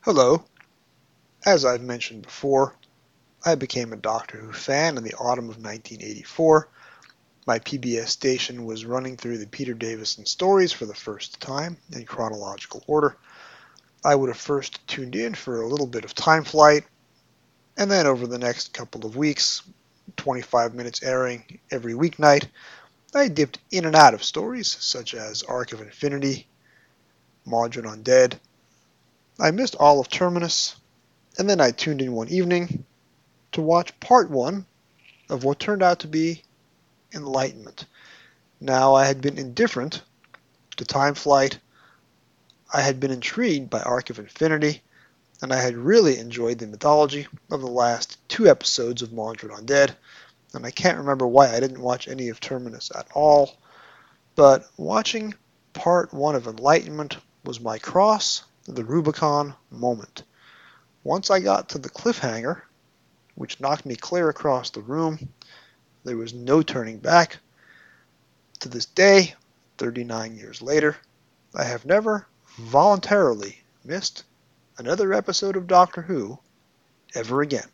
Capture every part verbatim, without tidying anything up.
Hello. As I've mentioned before, I became a Doctor Who fan in the autumn of nineteen eighty-four. My P B S station was running through the Peter Davison stories for the first time in chronological order. I would have first tuned in for a little bit of Time Flight, and then over the next couple of weeks, twenty-five minutes airing every weeknight, I dipped in and out of stories such as Arc of Infinity, Mawdryn Undead. I missed all of Terminus, and then I tuned in one evening to watch part one of what turned out to be Enlightenment. Now, I had been indifferent to Time Flight, I had been intrigued by Arc of Infinity, and I had really enjoyed the mythology of the last two episodes of Mawdryn Undead, and I can't remember why I didn't watch any of Terminus at all, but watching part one of Enlightenment was my cross the Rubicon moment. Once I got to the cliffhanger, which knocked me clear across the room, there was no turning back. To this day, thirty-nine years later, I have never voluntarily missed another episode of Doctor Who ever again.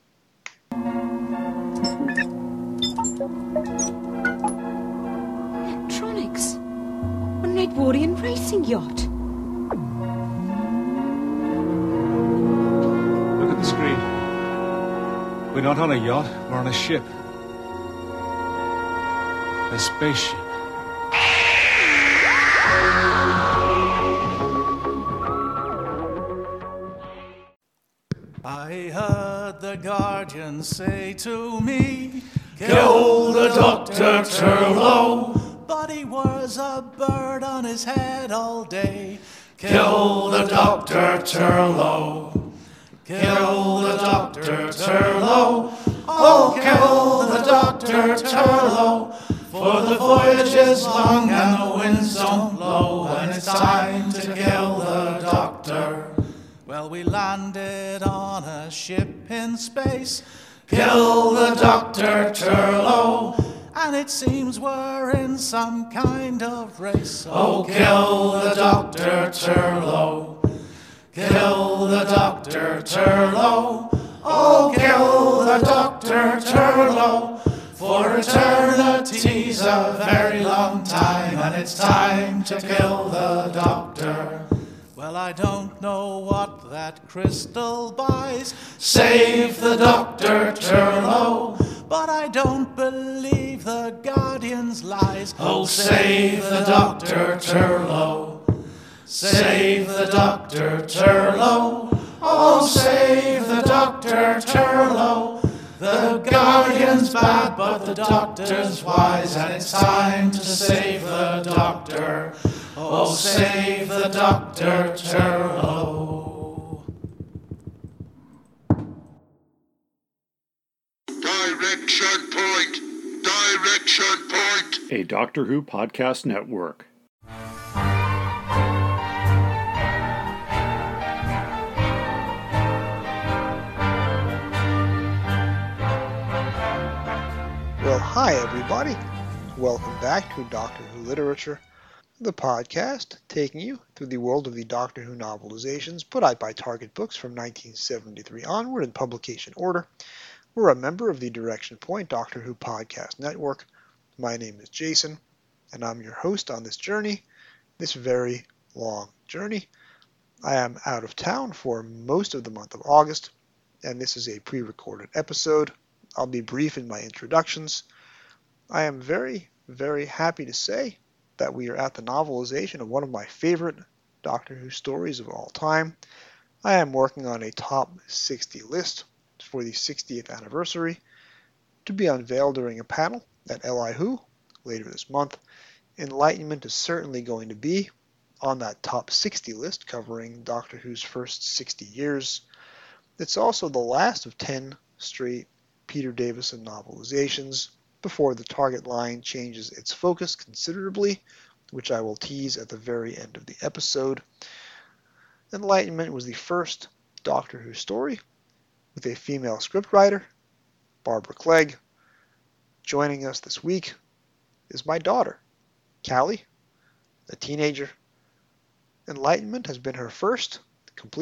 Electronics. An Edwardian racing yacht. Look at the screen. We're not on a yacht, we're on a ship. A spaceship. I heard the Guardian say to me, kill the Doctor Turlough. But he was a bird on his head all day. Kill the Doctor Turlough. Kill the Doctor Turlough. Oh, kill the Doctor Turlough. For the voyage is long and the winds don't blow, and it's time to kill the Doctor. Well, we landed on a ship in space. Kill the Doctor Turlough. And it seems we're in some kind of race. Oh, kill the Doctor Turlough. Kill the Doctor Turlough. Oh, kill the Doctor Turlough. For eternity's a very long time, and it's time to kill the Doctor. Well, I don't know what that crystal buys. Save the Doctor Turlough. But I don't believe the Guardian's lies. Oh, save the Doctor Turlough. Save the Doctor Turlough. Oh, save the Doctor Turlough. The Guardian's bad, but the Doctor's wise, and it's time to save the Doctor. Oh, save the Doctor Turlough. Direction point! Direction point! A Doctor Who podcast network. Well, hi everybody. Welcome back to Doctor Who Literature, the podcast taking you through the world of the Doctor Who novelizations put out by Target Books from nineteen seventy-three onward in publication order. We're a member of the Direction Point Doctor Who podcast network. My name is Jason, and I'm your host on this journey, this very long journey. I am out of town for most of the month of August, and this is a pre-recorded episode. I'll be brief in my introductions. I am very, very happy to say that we are at the novelization of one of my favorite Doctor Who stories of all time. I am working on a top sixty list for the sixtieth anniversary to be unveiled during a panel at L I Who later this month. Enlightenment is certainly going to be on that top sixty list covering Doctor Who's first sixty years. It's also the last of ten straight Peter Davison novelizations before the Target line changes its focus considerably, which I will tease at the very end of the episode. Enlightenment was the first Doctor Who story with a female scriptwriter, Barbara Clegg. Joining us this week is my daughter, Callie, a teenager. Enlightenment has been her first complete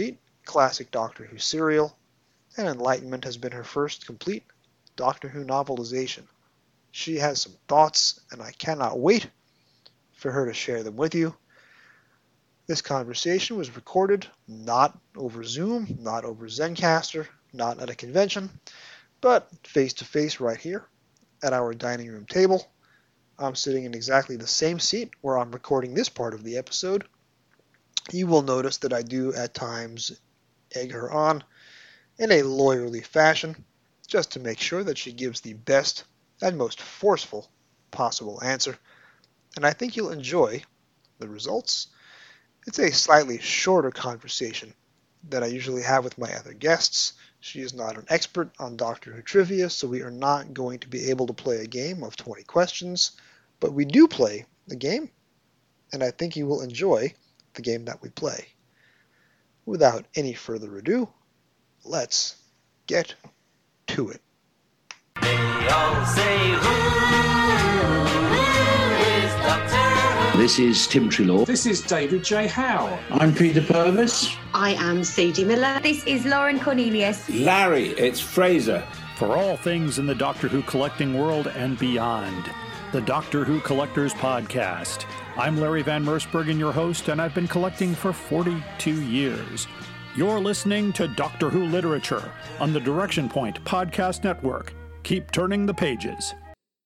classic Doctor Who serial, and Enlightenment has been her first complete Doctor Who novelization. She has some thoughts, and I cannot wait for her to share them with you. This conversation was recorded not over Zoom, not over Zencastr, not at a convention, but face-to-face right here at our dining room table. I'm sitting in exactly the same seat where I'm recording this part of the episode. You will notice that I do at times egg her on in a lawyerly fashion, just to make sure that she gives the best and most forceful possible answer. And I think you'll enjoy the results. It's a slightly shorter conversation than I usually have with my other guests. She is not an expert on Doctor Who trivia, so we are not going to be able to play a game of twenty questions, but we do play the game, and I think you will enjoy the game that we play. Without any further ado, let's get to it. They all say, who is Doctor Who? This is Tim Trelaw. This is David J. Howe. I'm Peter Purvis. I am Sadie Miller. This is Lauren Cornelius. Larry, it's Fraser. For all things in the Doctor Who collecting world and beyond, the Doctor Who Collectors Podcast. I'm Larry Van Mersbergen, your host, and I've been collecting for forty-two years. You're listening to Doctor Who Literature on the Direction Point Podcast Network. Keep turning the pages.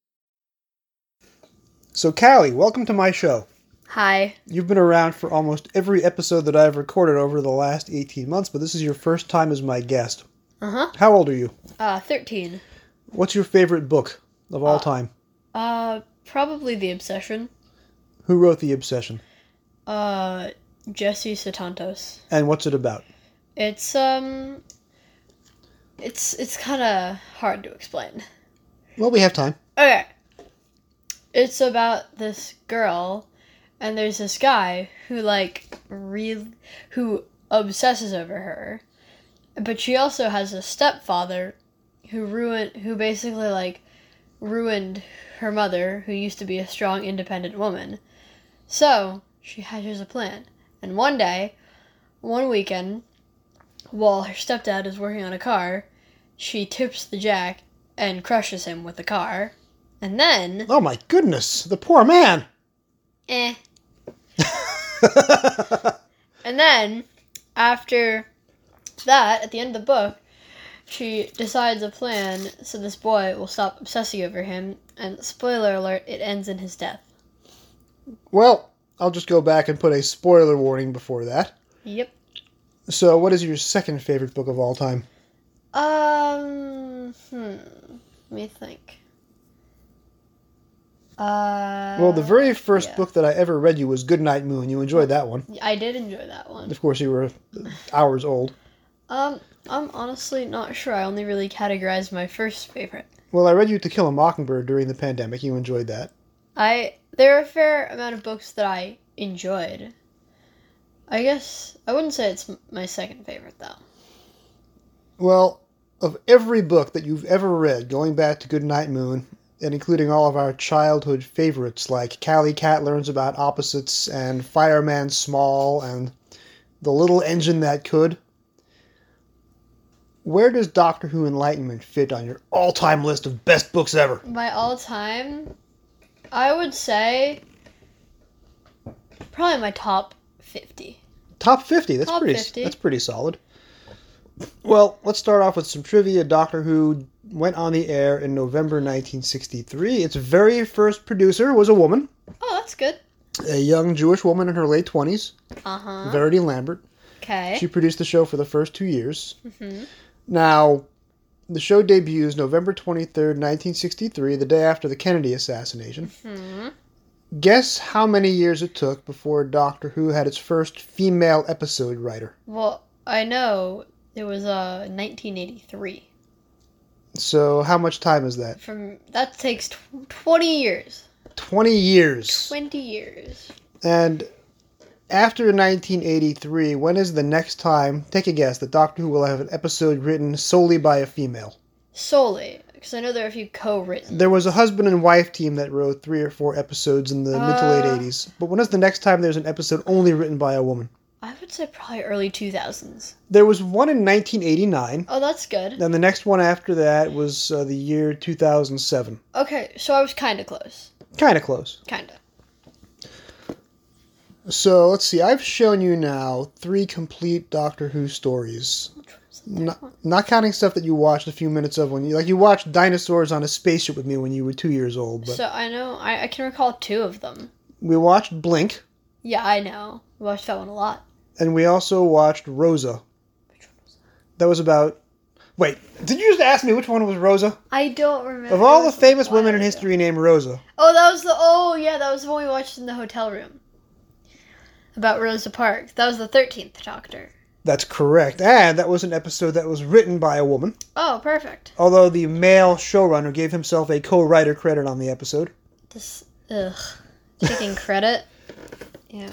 So, Callie, welcome to my show. Hi. You've been around for almost every episode that I've recorded over the last eighteen months, but this is your first time as my guest. Uh-huh. How old are you? Uh, thirteen. What's your favorite book of all uh, time? Uh, probably The Obsession. Who wrote The Obsession? Uh, Jesse Sutantos. And what's it about? It's, um... It's, it's kind of hard to explain. Well, we have time. Okay. It's about this girl, and there's this guy who, like, really... who obsesses over her. But she also has a stepfather who ruined... who basically, like, ruined her mother, who used to be a strong, independent woman. So, she hatches a plan. And one day, one weekend, while her stepdad is working on a car, she tips the jack and crushes him with the car. And then... Oh my goodness, the poor man! Eh. And then, after that, at the end of the book, she decides a plan so this boy will stop obsessing over him, and spoiler alert, it ends in his death. Well, I'll just go back and put a spoiler warning before that. Yep. So, what is your second favorite book of all time? Um, hmm, let me think. Uh, well, the very first yeah. book that I ever read you was Goodnight Moon. You enjoyed that one. I did enjoy that one. Of course, you were hours old. Um, I'm honestly not sure. I only really categorized my first favorite. Well, I read you To Kill a Mockingbird during the pandemic. You enjoyed that. I there are a fair amount of books that I enjoyed. I guess I wouldn't say it's my second favorite, though. Well, of every book that you've ever read, going back to Goodnight Moon, and including all of our childhood favorites like Callie Cat Learns About Opposites and Fireman Small and The Little Engine That Could, where does Doctor Who Enlightenment fit on your all-time list of best books ever? My all-time, I would say, probably my top fifty. Top fifty? That's top pretty. fifty. That's pretty solid. Well, let's start off with some trivia. Doctor Who went on the air in November nineteen sixty-three. Its very first producer was a woman. Oh, that's good. A young Jewish woman in her late twenties. Uh-huh. Verity Lambert. Okay. She produced the show for the first two years. Mm-hmm. Now, the show debuts November twenty-third, nineteen sixty-three, the day after the Kennedy assassination. Mm-hmm. Guess how many years it took before Doctor Who had its first female episode writer? Well, I know it was uh nineteen eighty-three. So, how much time is that? From that takes tw- twenty years. twenty years. twenty years. And after nineteen eighty-three, when is the next time, take a guess, that Doctor Who will have an episode written solely by a female? Solely. Because I know there are a few co-written. There was a husband and wife team that wrote three or four episodes in the uh, mid to late eighties. But when is the next time there's an episode only written by a woman? I would say probably early two thousands. There was one in nineteen eighty-nine. Oh, that's good. And the next one after that was uh, the year two thousand seven. Okay, so I was kind of close. Kind of close. Kind of. So, let's see. I've shown you now three complete Doctor Who stories. Not, not counting stuff that you watched a few minutes of when you... Like, you watched Dinosaurs on a Spaceship with me when you were two years old. But so, I know... I, I can recall two of them. We watched Blink. Yeah, I know. We watched that one a lot. And we also watched Rosa. Which one was that? That was about... Wait, did you just ask me which one was Rosa? I don't remember. Of all the famous women in history named Rosa. Oh, that was the... Oh, yeah, that was the one we watched in the hotel room. About Rosa Parks. That was the thirteenth Doctor. That's correct. And that was an episode that was written by a woman. Oh, perfect. Although the male showrunner gave himself a co-writer credit on the episode. This... Ugh. Taking credit? Yeah.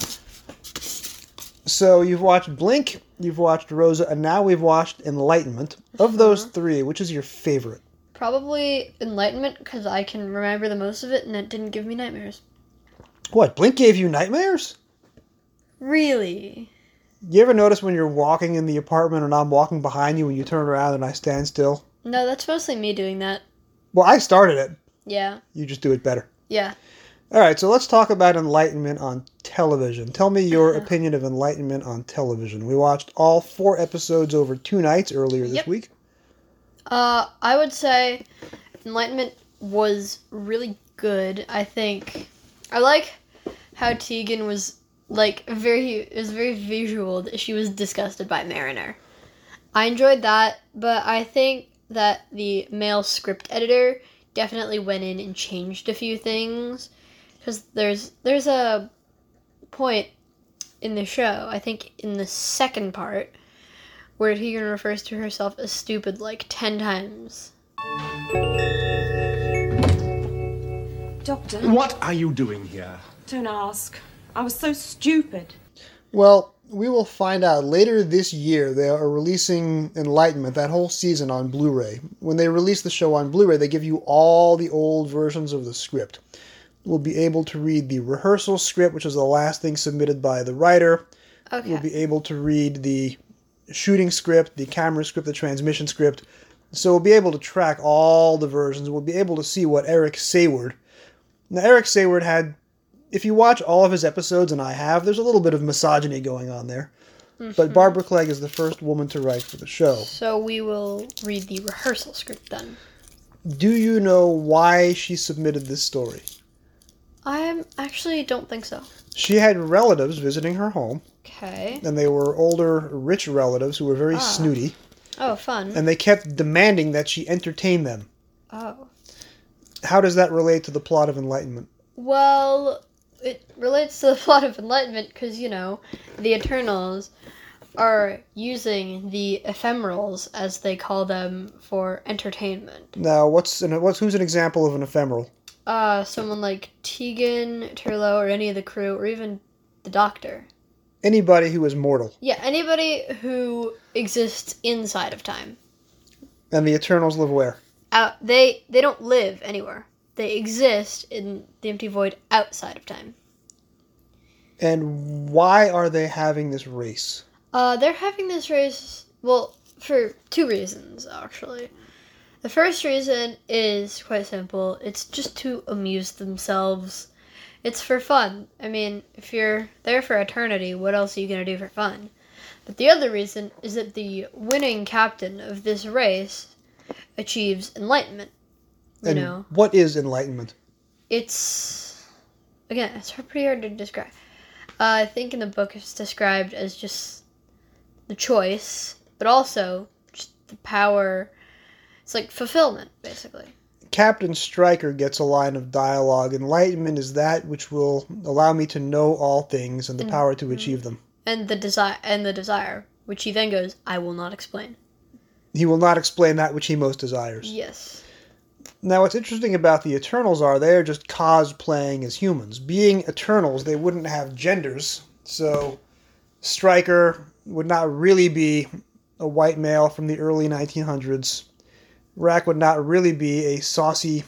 So you've watched Blink, you've watched Rosa, and now we've watched Enlightenment. Of those three, which is your favorite? Probably Enlightenment, because I can remember the most of it, and it didn't give me nightmares. What, Blink gave you nightmares? Really? You ever notice when you're walking in the apartment and I'm walking behind you and you turn around and I stand still? No, that's mostly me doing that. Well, I started it. Yeah. You just do it better. Yeah. Alright, so let's talk about Enlightenment on television. Tell me your opinion of Enlightenment on television. We watched all four episodes over two nights earlier this Yep. week. Uh, I would say Enlightenment was really good. I think I like how Tegan was like very it was very visual that she was disgusted by Mariner. I enjoyed that, but I think that the male script editor definitely went in and changed a few things, because there's there's a point in the show, I think in the second part, where Tegan refers to herself as stupid like ten times. Doctor? What are you doing here? Don't ask. I was so stupid. Well, we will find out later this year. They are releasing Enlightenment, that whole season, on Blu-ray. When they release the show on Blu-ray, they give you all the old versions of the script. We'll be able to read the rehearsal script, which is the last thing submitted by the writer. Okay. We'll be able to read the shooting script, the camera script, the transmission script. So we'll be able to track all the versions. We'll be able to see what Eric Sayward... Now, Eric Sayward had... If you watch all of his episodes, and I have, there's a little bit of misogyny going on there. Mm-hmm. But Barbara Clegg is the first woman to write for the show. So we will read the rehearsal script then. Do you know why she submitted this story? I actually don't think so. She had relatives visiting her home. Okay. And they were older, rich relatives who were very ah. snooty. Oh, fun. And they kept demanding that she entertain them. Oh. How does that relate to the plot of Enlightenment? Well, it relates to the plot of Enlightenment because, you know, the Eternals are using the ephemerals, as they call them, for entertainment. Now, what's an, what's who's an example of an ephemeral? Uh, someone like Tegan, Turlough, or any of the crew, or even the Doctor. Anybody who is mortal. Yeah, anybody who exists inside of time. And the Eternals live where? Out. They they don't live anywhere. They exist in the empty void outside of time. And why are they having this race? Uh, they're having this race, well, for two reasons, actually. The first reason is quite simple. It's just to amuse themselves. It's for fun. I mean, if you're there for eternity, what else are you going to do for fun? But the other reason is that the winning captain of this race achieves enlightenment. You and know, what is enlightenment? It's, again, it's pretty hard to describe. Uh, I think in the book it's described as just the choice, but also just the power. It's like fulfillment, basically. Captain Stryker gets a line of dialogue. Enlightenment is that which will allow me to know all things and the and, power to achieve them. And the desire, and the desire, which he then goes, I will not explain. He will not explain that which he most desires. Yes. Now, what's interesting about the Eternals are they're just cosplaying as humans. Being Eternals, they wouldn't have genders, so Stryker would not really be a white male from the early nineteen hundreds. Rack would not really be a saucy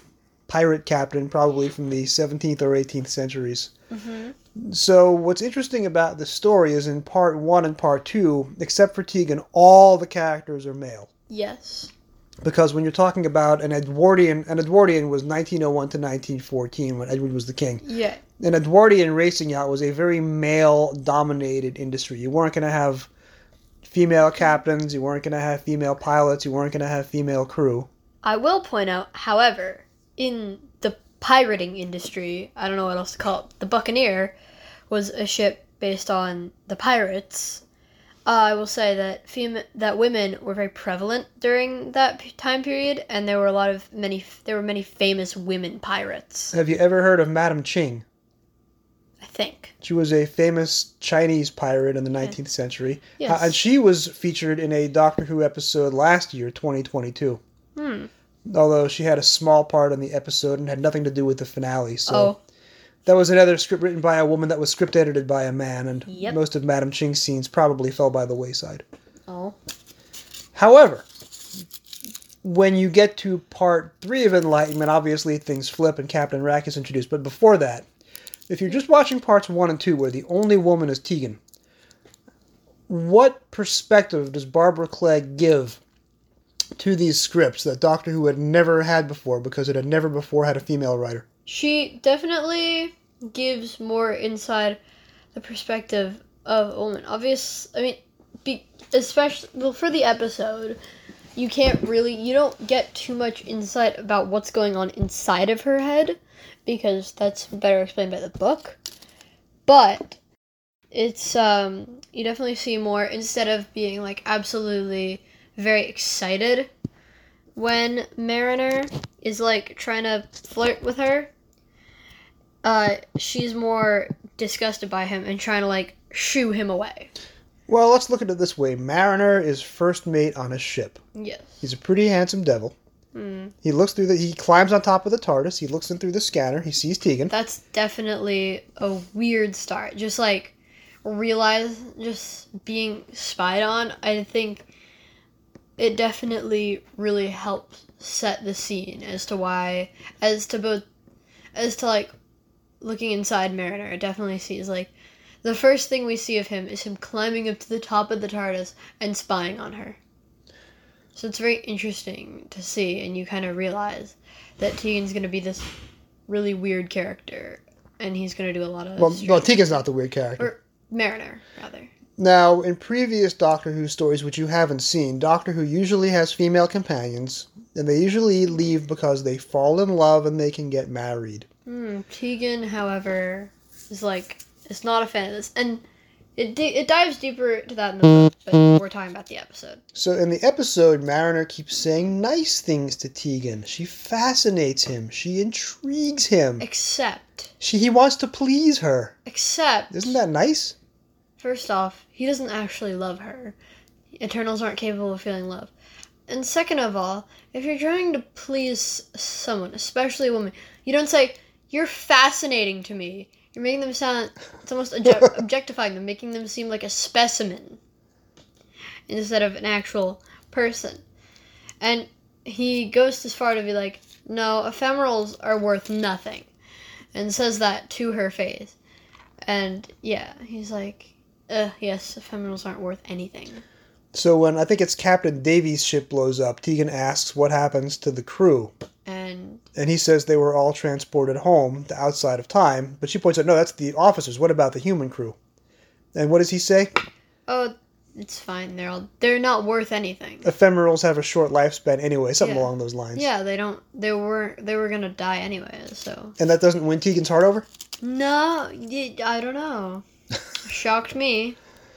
pirate captain, probably from the seventeenth or eighteenth centuries. Mm-hmm. So what's interesting about the story is in part one and part two, except for Tegan, all the characters are male. Yes. Because when you're talking about an Edwardian, an Edwardian was nineteen oh one to nineteen fourteen when Edward was the king. Yeah. An Edwardian racing yacht was a very male-dominated industry. You weren't going to have female captains, you weren't going to have female pilots, you weren't going to have female crew. I will point out, however, in the pirating industry, I don't know what else to call it, the Buccaneer was a ship based on the pirates. Uh, I will say that fem- that women were very prevalent during that p- time period, and there were a lot of many. There were many famous women pirates. Have you ever heard of Madame Ching? I think She was a famous Chinese pirate in the nineteenth century, Yes. uh, and she was featured in a Doctor Who episode last year, twenty twenty-two. Hmm. Although she had a small part in the episode and had nothing to do with the finale, so Oh. that was another script written by a woman that was script edited by a man, and Yep. most of Madame Ching's scenes probably fell by the wayside. Oh. However, when you get to part three of Enlightenment, obviously things flip and Captain Rack is introduced. But before that, if you're just watching parts one and two, where the only woman is Tegan, what perspective does Barbara Clegg give to these scripts that Doctor Who had never had before because it had never before had a female writer? She definitely gives more inside the perspective of a woman. Obvious, I mean, be, especially well, for the episode, you can't really, you don't get too much insight about what's going on inside of her head, because that's better explained by the book. But it's, um, you definitely see more, instead of being, like, absolutely very excited when Mariner is, like, trying to flirt with her, uh, she's more disgusted by him and trying to, like, shoo him away. Well, let's look at it this way. Mariner is first mate on a ship. Yes. He's a pretty handsome devil. Hmm. He looks through the. He climbs on top of the TARDIS. He looks in through the scanner. He sees Tegan. That's definitely a weird start. Just like realize, just being spied on. I think it definitely really helps set the scene as to why, as to both, as to like looking inside Mariner. It definitely sees like the first thing we see of him is him climbing up to the top of the TARDIS and spying on her. So it's very interesting to see, and you kind of realize that Tegan's going to be this really weird character, and he's going to do a lot of... Well, strange- well, Tegan's not the weird character. Or Mariner, rather. Now, in previous Doctor Who stories, which you haven't seen, Doctor Who usually has female companions, and they usually leave because they fall in love and they can get married. Hmm, Tegan, however, is like, is not a fan of this, and it di- it dives deeper into that in the book, but we're talking about the episode. So in the episode, Mariner keeps saying nice things to Tegan. She fascinates him. She intrigues him. Except... She He wants to please her. Except... Isn't that nice? First off, he doesn't actually love her. Eternals aren't capable of feeling love. And second of all, if you're trying to please someone, especially a woman, you don't say, "You're fascinating to me." You're making them sound, it's almost obje- objectifying them, making them seem like a specimen instead of an actual person. And he goes as far to be like, no, ephemerals are worth nothing. And says that to her face. And yeah, he's like, uh, yes, ephemerals aren't worth anything. So when I think it's Captain Davies' ship blows up, Tegan asks what happens to the crew. And And he says they were all transported home, the outside of time. But she points out, no, that's the officers. What about the human crew? And what does he say? oh, it's fine. They're all they're not worth anything. Ephemerals have a short lifespan anyway, something Yeah. along those lines. Yeah, they don't. They were they were gonna die anyways. So And that doesn't win Tegan's heart over? no, y- I don't know. Shocked me.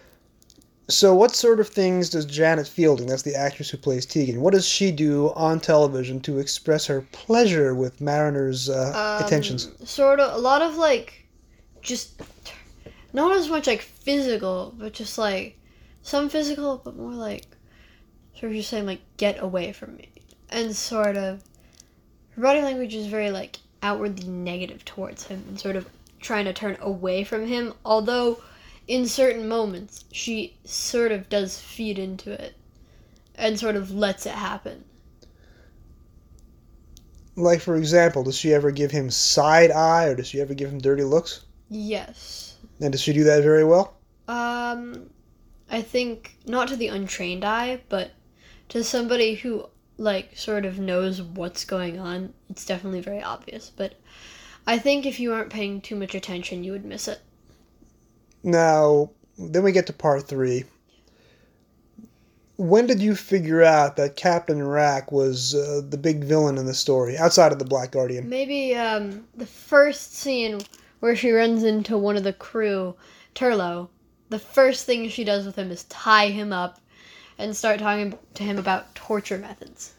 So what sort of things does Janet Fielding, that's the actress who plays Tegan, what does she do on television to express her pleasure with Mariner's uh, Um, attentions? Sort of a lot of like, just not as much like physical, but just like some physical, but more like sort of just saying like, get away from me, and sort of her body language is very like outwardly negative towards him and sort of trying to turn away from him, although in certain moments she sort of does feed into it and sort of lets it happen. Like, for example, does she ever give him side eye, or does she ever give him dirty looks? Yes. And does she do that very well? Um, I think not to the untrained eye, but to somebody who, like, sort of knows what's going on, it's definitely very obvious. But I think if you aren't paying too much attention, you would miss it. Now, then we get to part three. When did you figure out that Captain Rack was uh, the big villain in the story, outside of the Black Guardian? Maybe um, the first scene where she runs into one of the crew, Turlo, the first thing she does with him is tie him up and start talking to him about torture methods.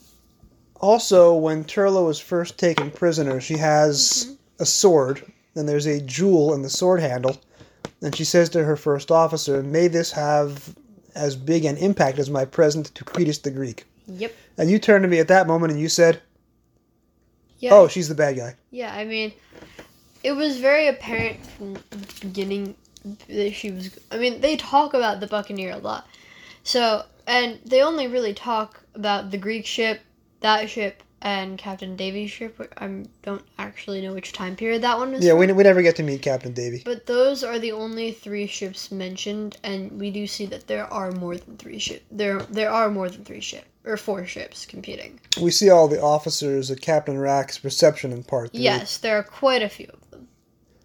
Also, when Turlo was first taken prisoner, she has Mm-hmm. a sword, and there's a jewel in the sword handle, and she says to her first officer, "May this have as big an impact as my present to Cretus the Greek." Yep. And you turned to me at that moment and you said, Yeah. "Oh, she's the bad guy." Yeah, I mean, it was very apparent from the beginning that she was... I mean, they talk about the Buccaneer a lot. So, and they only really talk about the Greek ship, that ship, and Captain Davy's ship. I don't actually know which time period that one was Yeah, from. we, we never get to meet Captain Davy. But those are the only three ships mentioned, and we do see that there are more than three ships. There, there are more than three ships, or four ships competing. We see all the officers at Captain Rack's reception in part three. Yes, there are quite a few of them.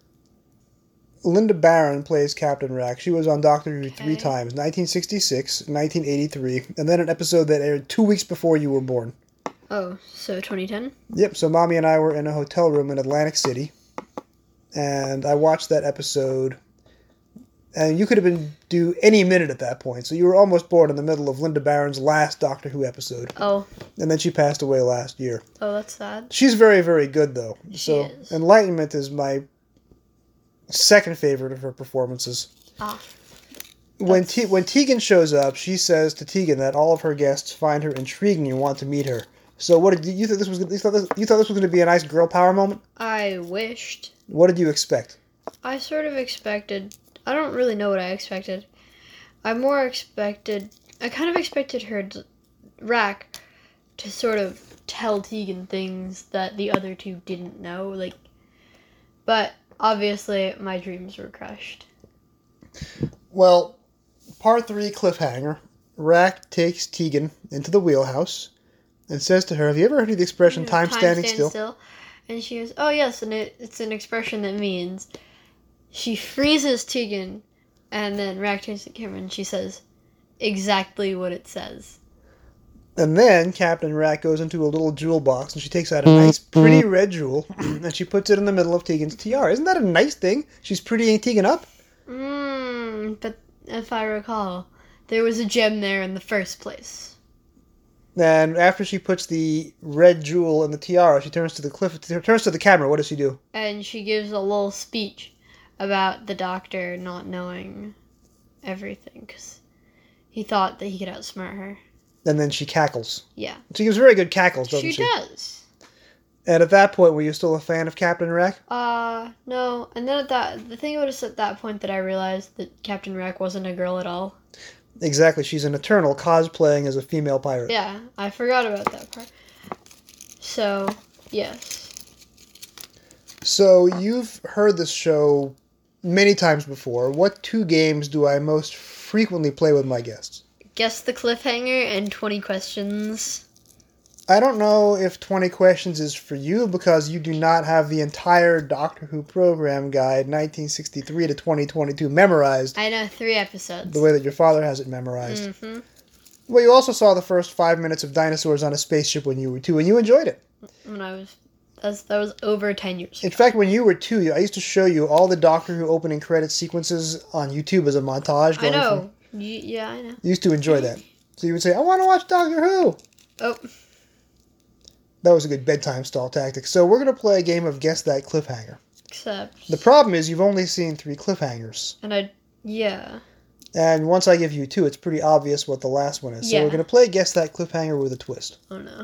Linda Barron plays Captain Rack. She was on Doctor Who three Okay. times, nineteen sixty-six, nineteen eighty-three, and then an episode that aired two weeks before you were born. Oh, so twenty ten? Yep, so Mommy and I were in a hotel room in Atlantic City, and I watched that episode, and you could have been due any minute at that point, so you were almost born in the middle of Linda Barron's last Doctor Who episode. Oh. And then she passed away last year. Oh, that's sad. She's very, very good, though. She so is. Enlightenment is my second favorite of her performances. Ah. When Te- when Tegan shows up, she says to Tegan that all of her guests find her intriguing and want to meet her. So, what did you, you thought this was? You thought this, you thought this was going to be a nice girl power moment? I wished. What did you expect? I sort of expected... I don't really know what I expected. I more expected... I kind of expected her, to, Rack, to sort of tell Tegan things that the other two didn't know. Like, but obviously my dreams were crushed. Well, part three cliffhanger. Rack takes Tegan into the wheelhouse and says to her, "Have you ever heard of the expression time, standing stand still?" still? And she goes, "Oh yes," and it, it's an expression that means she freezes Tegan, and then Rack turns to the camera and she says exactly what it says. And then Captain Rack goes into a little jewel box and she takes out a nice, pretty red jewel and she puts it in the middle of Tegan's tiara. Isn't that a nice thing? She's prettying Tegan up. Mmm, but if I recall, there was a gem there in the first place. And after she puts the red jewel in the tiara, she turns to the cliff, turns to the camera. What does she do? And she gives a little speech about the Doctor not knowing everything because he thought that he could outsmart her. And then she cackles. Yeah. She gives very good cackles, doesn't she? She does. And at that point, were you still a fan of Captain Rack? Uh, no. And then at that, the thing was at that point that I realized that Captain Rack wasn't a girl at all. Exactly. She's an Eternal cosplaying as a female pirate. Yeah, I forgot about that part. So, yes. So, you've heard this show many times before. What two games do I most frequently play with my guests? Guess the cliffhanger and twenty questions. I don't know if twenty questions is for you because you do not have the entire Doctor Who program guide nineteen sixty-three to twenty twenty-two memorized. I know three episodes. The way that your father has it memorized. Mm-hmm. Well, you also saw the first five minutes of dinosaurs on a spaceship when you were two, and you enjoyed it. When I was, that was, that was over ten years ago. In fact, when you were two, I used to show you all the Doctor Who opening credit sequences on YouTube as a montage. I Going know. From, You, yeah, I know. you used to enjoy that. So you would say, "I want to watch Doctor Who." Oh. That was a good bedtime stall tactic. So we're going to play a game of Guess That Cliffhanger. Except. The problem is you've only seen three cliffhangers. And I, yeah. And once I give you two, it's pretty obvious what the last one is. So Yeah. we're going to play Guess That Cliffhanger with a twist. Oh no.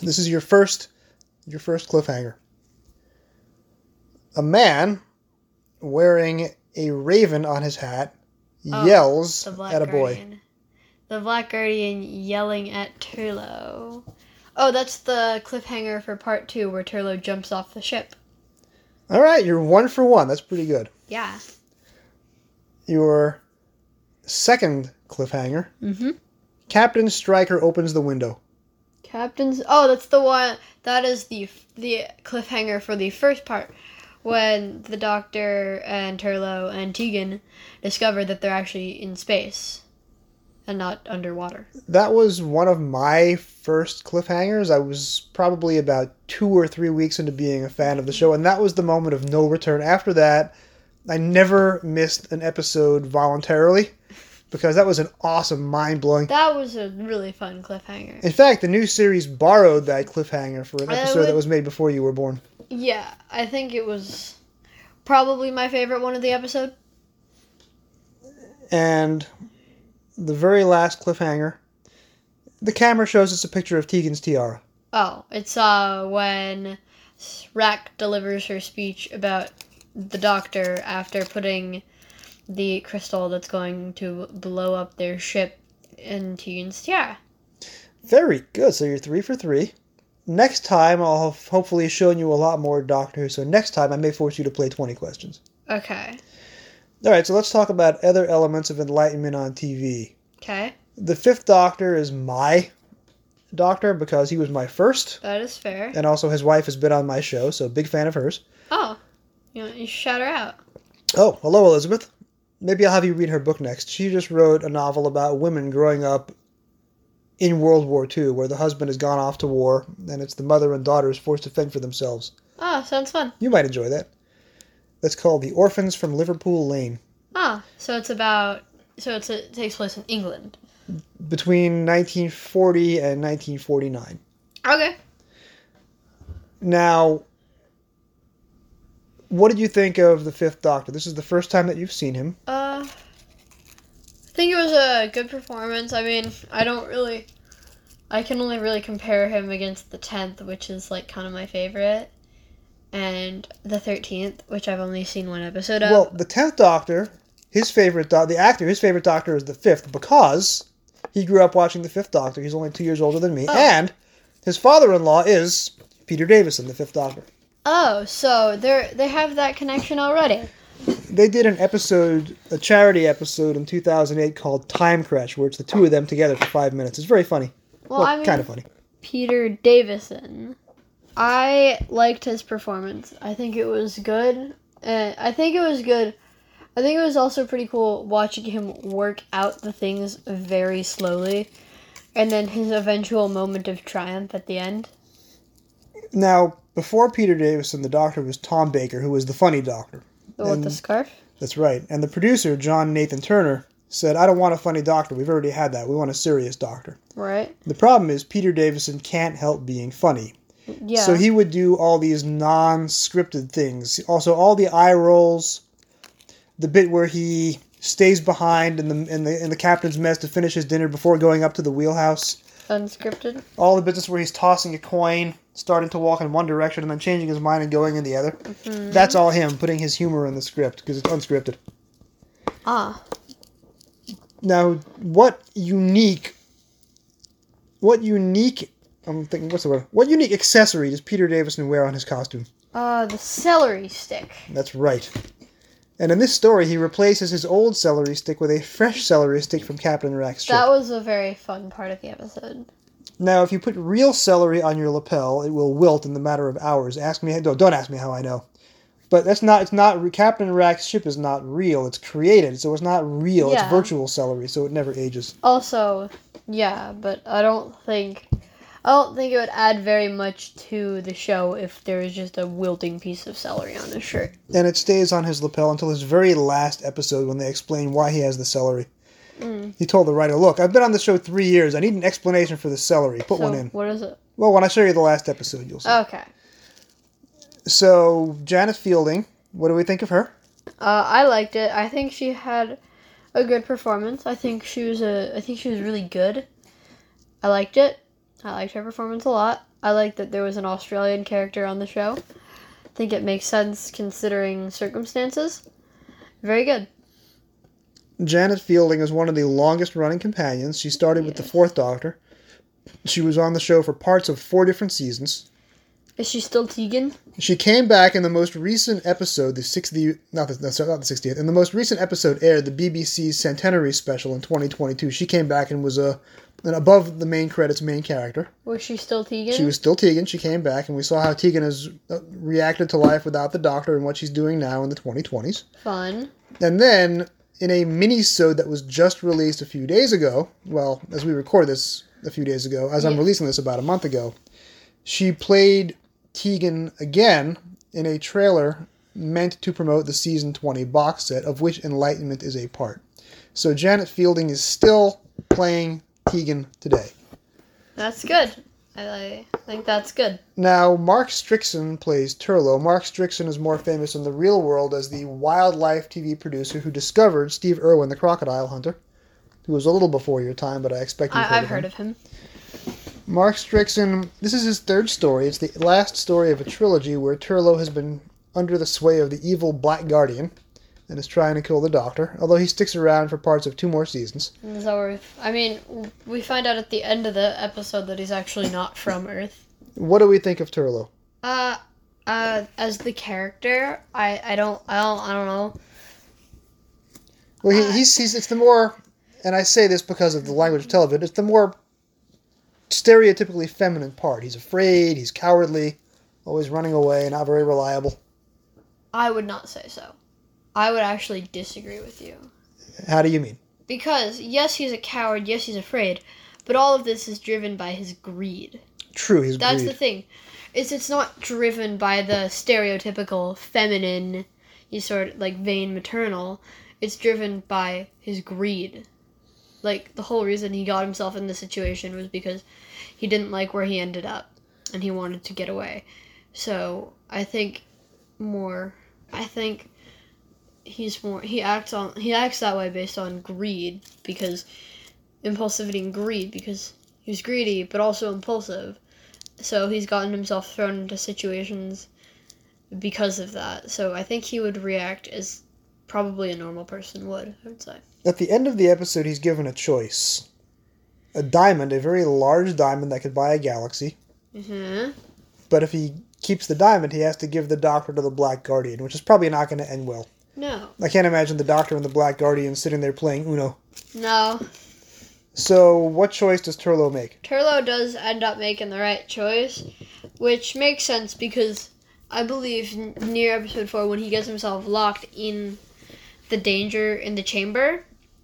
This is your first, your first cliffhanger. A man wearing a raven on his hat Oh, yells the Black at a boy. Guardian. The Black Guardian yelling at Turlo. Oh, that's the cliffhanger for part two where Turlo jumps off the ship. All right, you're one for one. That's pretty good. Yeah. Your second cliffhanger. Mm-hmm. Captain Stryker opens the window. Captain's... Oh, that's the one... That is the the cliffhanger for the first part. When the Doctor and Turlo and Tegan discover that they're actually in space. And not underwater. That was one of my first cliffhangers. I was probably about two or three weeks into being a fan of the show, and that was the moment of no return. After that, I never missed an episode voluntarily, because that was an awesome, mind-blowing... That was a really fun cliffhanger. In fact, the new series borrowed that cliffhanger for an episode would... that was made before you were born. Yeah, I think it was probably my favorite one of the episode. And... the very last cliffhanger, the camera shows us a picture of Tegan's tiara. Oh, it's uh when Rack delivers her speech about the Doctor after putting the crystal that's going to blow up their ship in Tegan's tiara. Very good. So you're three for three. Next time, I'll have hopefully shown you a lot more Doctor Who. So next time, I may force you to play twenty questions. Okay. All right, so let's talk about other elements of enlightenment on T V. Okay. The Fifth Doctor is my Doctor because he was my first. That is fair. And also his wife has been on my show, so big fan of hers. Oh, you know, you shout her out. Oh, hello, Elizabeth. Maybe I'll have you read her book next. She just wrote a novel about women growing up in World War Two, where the husband has gone off to war, and it's the mother and daughters forced to fend for themselves. Oh, sounds fun. You might enjoy that. That's called The Orphans from Liverpool Lane. Ah, so it's about... So it's a, it takes place in England. Between nineteen forty and nineteen forty-nine. Okay. Now, what did you think of the Fifth Doctor? This is the first time that you've seen him. Uh, I think it was a good performance. I mean, I don't really... I can only really compare him against the tenth, which is, like, kind of my favorite. And the thirteenth, which I've only seen one episode of. Well, the tenth Doctor, his favorite... Do- the actor, his favorite Doctor is the fifth, because he grew up watching the Fifth Doctor. He's only two years older than me. Oh. And his father-in-law is Peter Davison, the Fifth Doctor. Oh, so they they have that connection already. They did an episode, a charity episode in two thousand eight called Time Crash, where it's the two of them together for five minutes. It's very funny. Well, well I mean, kind of funny. Peter Davison. I liked his performance. I think it was good. Uh, I think it was good. I think it was also pretty cool watching him work out the things very slowly. And then his eventual moment of triumph at the end. Now, before Peter Davison, the Doctor was Tom Baker, who was the funny Doctor. The one with the scarf? That's right. And the producer, John Nathan Turner, said, I don't want a funny Doctor. We've already had that. We want a serious Doctor. Right. The problem is Peter Davison can't help being funny. Yeah. So he would do all these non-scripted things. Also, all the eye rolls, the bit where he stays behind in the in the in the captain's mess to finish his dinner before going up to the wheelhouse. Unscripted. All the bits where he's tossing a coin, starting to walk in one direction and then changing his mind and going in the other. Mm-hmm. That's all him putting his humor in the script because it's unscripted. Ah. Now, what unique, what unique, I'm thinking, what's the word? What unique accessory does Peter Davison wear on his costume? Uh, the celery stick. That's right. And in this story, he replaces his old celery stick with a fresh celery stick from Captain Rack's ship. That was a very fun part of the episode. Now, if you put real celery on your lapel, it will wilt in the matter of hours. Ask me, no, don't ask me how I know. But that's not, it's not, Captain Rack's ship is not real. It's created, so it's not real. Yeah. It's virtual celery, so it never ages. Also, yeah, but I don't think, I don't think it would add very much to the show if there was just a wilting piece of celery on his shirt. And it stays on his lapel until his very last episode when they explain why he has the celery. Mm. He told the writer, look, I've been on the show three years. I need an explanation for the celery. Put so one in. What is it? Well, when I show you the last episode, you'll see. Okay. So, Janet Fielding, what do we think of her? Uh, I liked it. I think she had a good performance. I think she was a. I think she was really good. I liked it. I liked her performance a lot. I like that there was an Australian character on the show. I think it makes sense considering circumstances. Very good. Janet Fielding is one of the longest-running companions. She started yes. with the Fourth Doctor. She was on the show for parts of four different seasons. Is she still Tegan? She came back in the most recent episode, the sixtieth, not the, no, not the sixtieth, in the most recent episode aired, the B B C's Centenary Special in twenty twenty-two. She came back and was a, an above the main credits main character. Was she still Tegan? She was still Tegan. She came back, and we saw how Tegan has reacted to life without the Doctor and what she's doing now in the twenty twenties. Fun. And then, in a mini-sode that was just released a few days ago, well, as we record this a few days ago, as yeah. I'm releasing this about a month ago, she played Tegan again in a trailer meant to promote the season twenty box set, of which Enlightenment is a part. So Janet Fielding is still playing Tegan today. That's good. I think that's good. Now, Mark Strickson plays Turlough. Mark Strickson is more famous in the real world as the wildlife T V producer who discovered Steve Irwin, the crocodile hunter, who was a little before your time, but I expect you've heard I, I've of heard him. of him. Mark Strickson, this is his third story. It's the last story of a trilogy where Turlough has been under the sway of the evil Black Guardian and is trying to kill the Doctor, although he sticks around for parts of two more seasons. Is that where I mean, we find out at the end of the episode that he's actually not from Earth. What do we think of Turlough? Uh, uh, as the character, I, I don't, I don't, I don't know. Well, he, he's, he's, it's the more, and I say this because of the language of television, it's the more stereotypically feminine part. He's afraid, he's cowardly, always running away, not very reliable. I would not say so. I would actually disagree with you. How do you mean? Because, yes, he's a coward, yes, he's afraid, but all of this is driven by his greed. True, his That's greed. the thing. It's, it's not driven by the stereotypical feminine, you sort of, like, vain maternal. It's driven by his greed. Like, the whole reason he got himself in this situation was because he didn't like where he ended up, and he wanted to get away. So, I think more, I think he's more, he acts on, he acts that way based on greed, because, impulsivity and greed, because he's greedy, but also impulsive. So, he's gotten himself thrown into situations because of that. So, I think he would react as probably a normal person would, I would say. At the end of the episode, he's given a choice. A diamond, a very large diamond that could buy a galaxy. Mm-hmm. But if he keeps the diamond, he has to give the Doctor to the Black Guardian, which is probably not going to end well. No. I can't imagine the Doctor and the Black Guardian sitting there playing Uno. No. So, what choice does Turlough make? Turlough does end up making the right choice, which makes sense because I believe n- near episode four, when he gets himself locked in the danger in the chamber,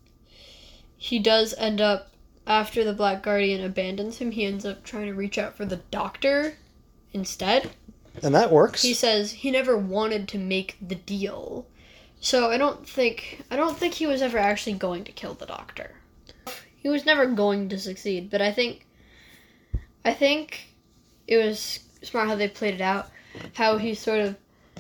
he does end up, after the Black Guardian abandons him, he ends up trying to reach out for the Doctor instead. And that works. He says he never wanted to make the deal. So I don't think I don't think he was ever actually going to kill the Doctor. He was never going to succeed, but I think I think it was smart how they played it out. How he sort of,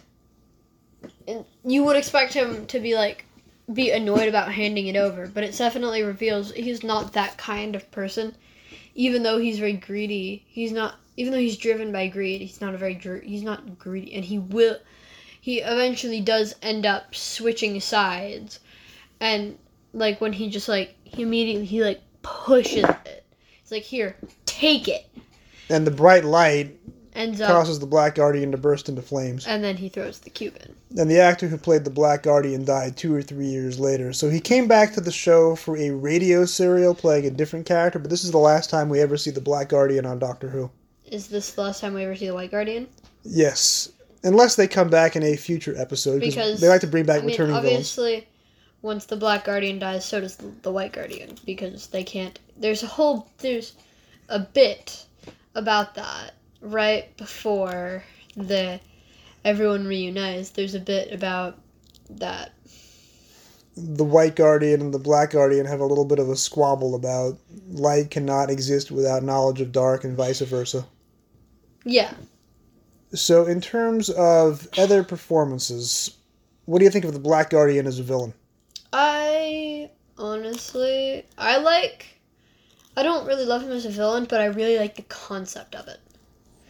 you would expect him to be like be annoyed about handing it over, but it definitely reveals he's not that kind of person. Even though he's very greedy, he's not. Even though he's driven by greed, he's not a very he's not greedy, and he will. He eventually does end up switching sides, and like when he just like he immediately he like pushes it. It's like, here, take it. And the bright light ends up causes the Black Guardian to burst into flames. And then he throws the cube in. And the actor who played the Black Guardian died two or three years later. So he came back to the show for a radio serial playing a different character, but this is the last time we ever see the Black Guardian on Doctor Who. Is this the last time we ever see the White Guardian? Yes. Unless they come back in a future episode. Because they like to bring back I mean, returning obviously, villains. Once the Black Guardian dies, so does the, the White Guardian. Because they can't... There's a whole... There's a bit about that right before the everyone reunites. There's a bit about that. The White Guardian and the Black Guardian have a little bit of a squabble about light cannot exist without knowledge of dark and vice versa. Yeah. So in terms of other performances, what do you think of the Black Guardian as a villain? I honestly, I like, I don't really love him as a villain, but I really like the concept of it.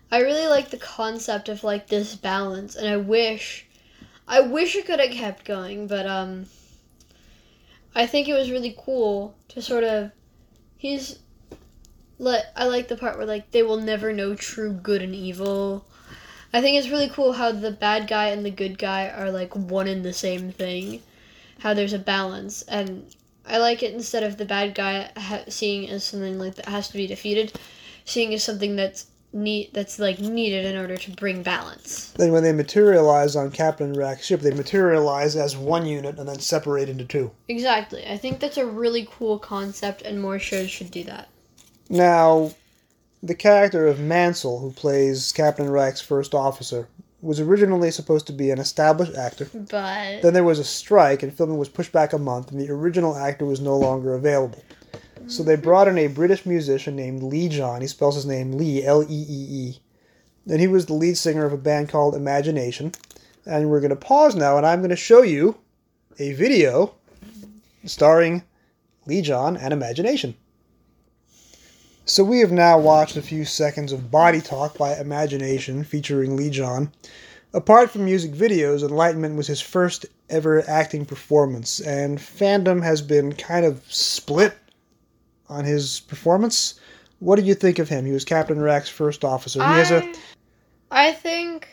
I really like the concept of like this balance, and I wish, I wish it could have kept going, but um, I think it was really cool to sort of, he's, let I like the part where like they will never know true good and evil. I think it's really cool how the bad guy and the good guy are like one and the same thing, how there's a balance, and I like it instead of the bad guy ha- seeing as something like that has to be defeated, seeing as something that's need that's like needed in order to bring balance. Then when they materialize on Captain Rack's ship, they materialize as one unit and then separate into two. Exactly. I think that's a really cool concept, and more shows should do that. Now, the character of Mansell, who plays Captain Rack's first officer, was originally supposed to be an established actor. But then there was a strike, and filming was pushed back a month, and the original actor was no longer available. So they brought in a British musician named Lee John. He spells his name Lee, L E E E. And he was the lead singer of a band called Imagination. And we're going to pause now, and I'm going to show you a video starring Lee John and Imagination. So we have now watched a few seconds of Body Talk by Imagination featuring Lee John. Apart from music videos, Enlightenment was his first ever acting performance, and fandom has been kind of split on his performance. What did you think of him? He was Captain Rack's first officer. He I, has a... I think...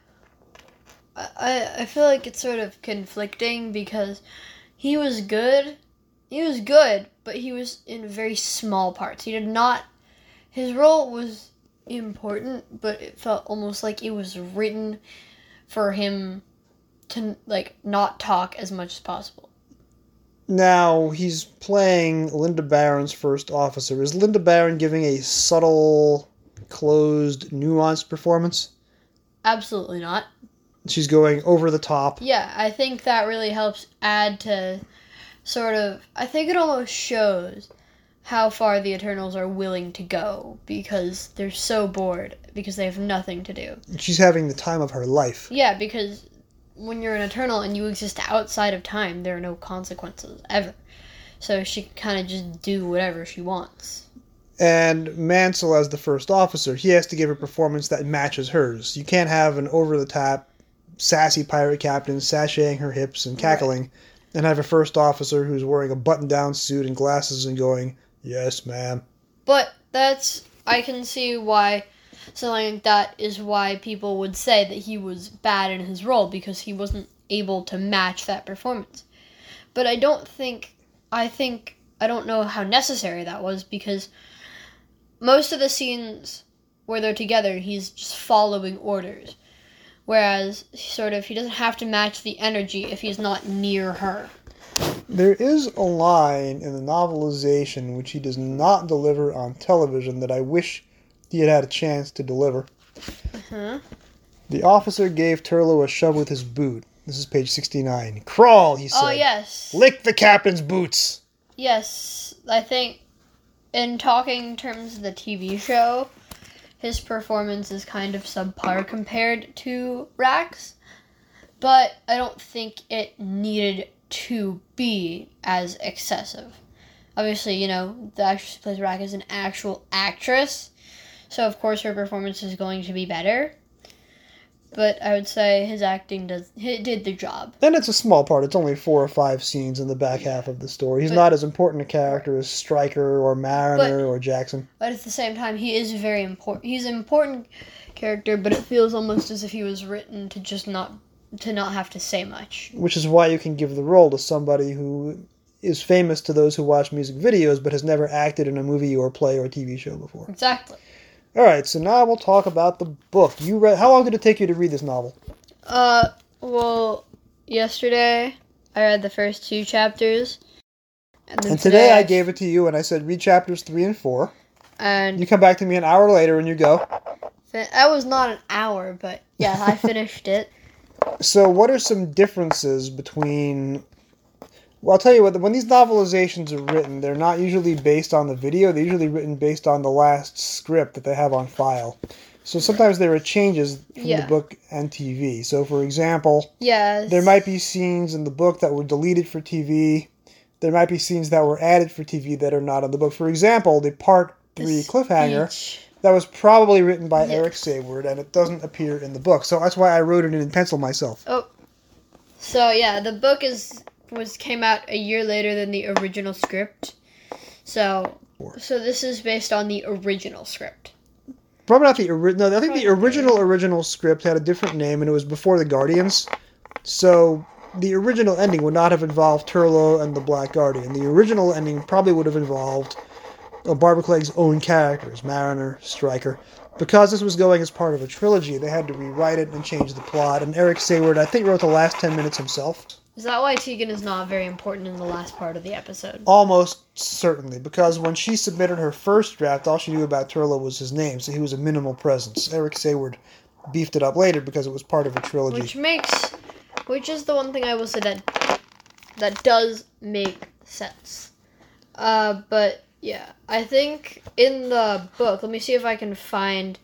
I, I feel like it's sort of conflicting because he was good. He was good, but he was in very small parts. He did not... His role was important, but it felt almost like it was written for him to, like, not talk as much as possible. Now, he's playing Linda Barron's first officer. Is Linda Barron giving a subtle, closed, nuanced performance? Absolutely not. She's going over the top. Yeah, I think that really helps add to sort of... I think it almost shows how far the Eternals are willing to go because they're so bored, because they have nothing to do. She's having the time of her life. Yeah, because when you're an Eternal and you exist outside of time, there are no consequences, ever. So she can kind of just do whatever she wants. And Mansell, as the first officer, he has to give a performance that matches hers. You can't have an over-the-top, sassy pirate captain sashaying her hips and cackling, right, and have a first officer who's wearing a button-down suit and glasses and going, "Yes, ma'am." But that's... I can see why... Something like that is why people would say that he was bad in his role, because he wasn't able to match that performance. But I don't think, I think, I don't know how necessary that was, because most of the scenes where they're together, he's just following orders. Whereas, sort of, he doesn't have to match the energy if he's not near her. There is a line in the novelization which he does not deliver on television that I wish he had had a chance to deliver. Uh-huh. The officer gave Turlough a shove with his boot. This is page sixty-nine. "Crawl," he said. Oh, yes. "Lick the captain's boots." Yes, I think in talking terms of the T V show, his performance is kind of subpar compared to Rack's, but I don't think it needed to be as excessive. Obviously, you know, the actress who plays Rack is an actual actress, so of course her performance is going to be better. But I would say his acting does he did the job. And it's a small part. It's only four or five scenes in the back half of the story. He's but, not as important a character as Stryker or Mariner but, or Jackson. But at the same time, he is very important. He's an important character, but it feels almost as if he was written to just not to not have to say much. Which is why you can give the role to somebody who is famous to those who watch music videos, but has never acted in a movie or play or T V show before. Exactly. All right, so now we'll talk about the book. You read. How long did it take you to read this novel? Uh, well, yesterday I read the first two chapters, and, then and today, today I gave it to you, and I said read chapters three and four. And you come back to me an hour later, and you go. That was not an hour, but yeah, I finished it. So, what are some differences between? Well, I'll tell you what, when these novelizations are written, they're not usually based on the video. They're usually written based on the last script that they have on file. So sometimes there are changes from yeah. the book and T V. So, for example, yes. there might be scenes in the book that were deleted for T V. There might be scenes that were added for T V that are not in the book. For example, the part three the cliffhanger speech. That was probably written by Yes. Eric Sayward, and it doesn't appear in the book. So that's why I wrote it in pencil myself. Oh, so yeah, the book is was came out a year later than the original script. So, so this is based on the original script. Probably not the original. No, I think the original original script had a different name, and it was before the Guardians. So the original ending would not have involved Turlough and the Black Guardian. The original ending probably would have involved uh, Barbara Craig's own characters, Mariner, Stryker. Because this was going as part of a trilogy, they had to rewrite it and change the plot. And Eric Sayward, I think, wrote the last ten minutes himself. Is that why Tegan is not very important in the last part of the episode? Almost certainly, because when she submitted her first draft, all she knew about Turlough was his name, so he was a minimal presence. Eric Sayward beefed it up later because it was part of a trilogy. Which makes, which is the one thing I will say that that does make sense. Uh, but yeah, I think in the book, let me see if I can find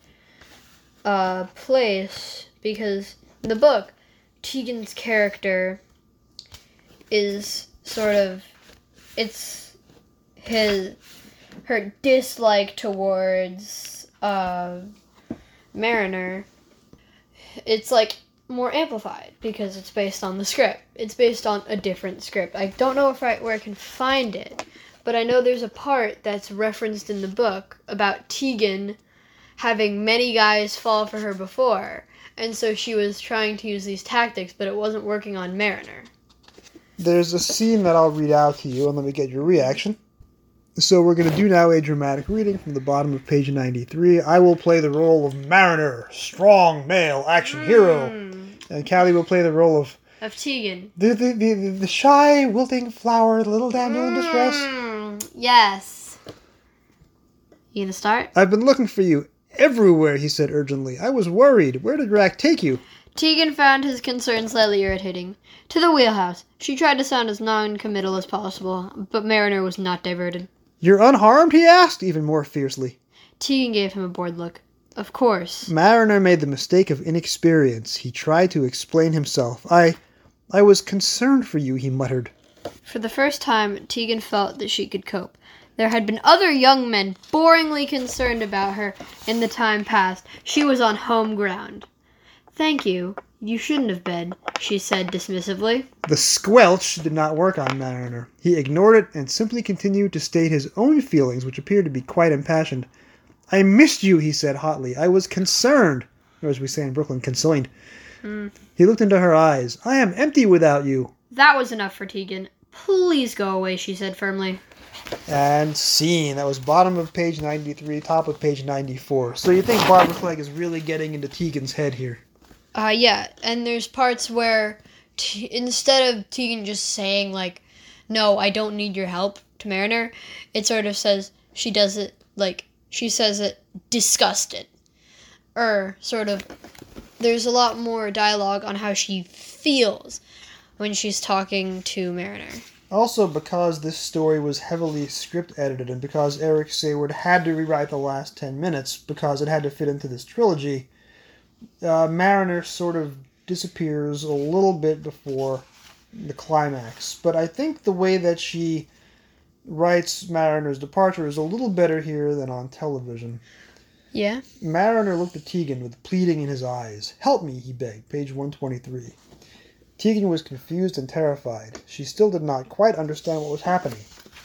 a place, because in the book, Tegan's character is sort of, it's his, her dislike towards uh, Mariner, it's like more amplified because it's based on the script. It's based on a different script. I don't know if I, where I can find it, but I know there's a part that's referenced in the book about Tegan having many guys fall for her before, and so she was trying to use these tactics, but it wasn't working on Mariner. There's a scene that I'll read out to you, and let me get your reaction. So we're going to do now a dramatic reading from the bottom of page ninety-three. I will play the role of Mariner, strong male action Mm. hero. And Callie will play the role of Of Tegan. the the, the, the, the shy, wilting flower, the little damsel in distress. Mm, yes. You gonna start? I've been looking for you everywhere, he said urgently. I was worried. Where did Rack take you? Tegan found his concern slightly irritating. To the wheelhouse. She tried to sound as non-committal as possible, but Mariner was not diverted. You're unharmed, he asked, even more fiercely. Tegan gave him a bored look. Of course. Mariner made the mistake of inexperience. He tried to explain himself. I... I was concerned for you, he muttered. For the first time, Tegan felt that she could cope. There had been other young men boringly concerned about her in the time past. She was on home ground. Thank you. You shouldn't have been, she said dismissively. The squelch did not work on Mariner. He ignored it and simply continued to state his own feelings, which appeared to be quite impassioned. I missed you, he said hotly. I was concerned. Or as we say in Brooklyn, concerned. Mm. He looked into her eyes. I am empty without you. That was enough for Tegan. Please go away, she said firmly. And scene. That was bottom of page ninety-three, top of page ninety-four. So you think Barbara Clegg is really getting into Tegan's head here? Uh, yeah, and there's parts where t- instead of Tegan just saying, like, no, I don't need your help to Mariner, it sort of says, she does it, like, she says it disgusted. Or, sort of, there's a lot more dialogue on how she feels when she's talking to Mariner. Also, because this story was heavily script edited and because Eric Sayward had to rewrite the last ten minutes because it had to fit into this trilogy, uh, Mariner sort of disappears a little bit before the climax. But I think the way that she writes Mariner's departure is a little better here than on television. Yeah? Mariner looked at Tegan with pleading in his eyes. Help me, he begged, page one twenty-three. Tegan was confused and terrified. She still did not quite understand what was happening.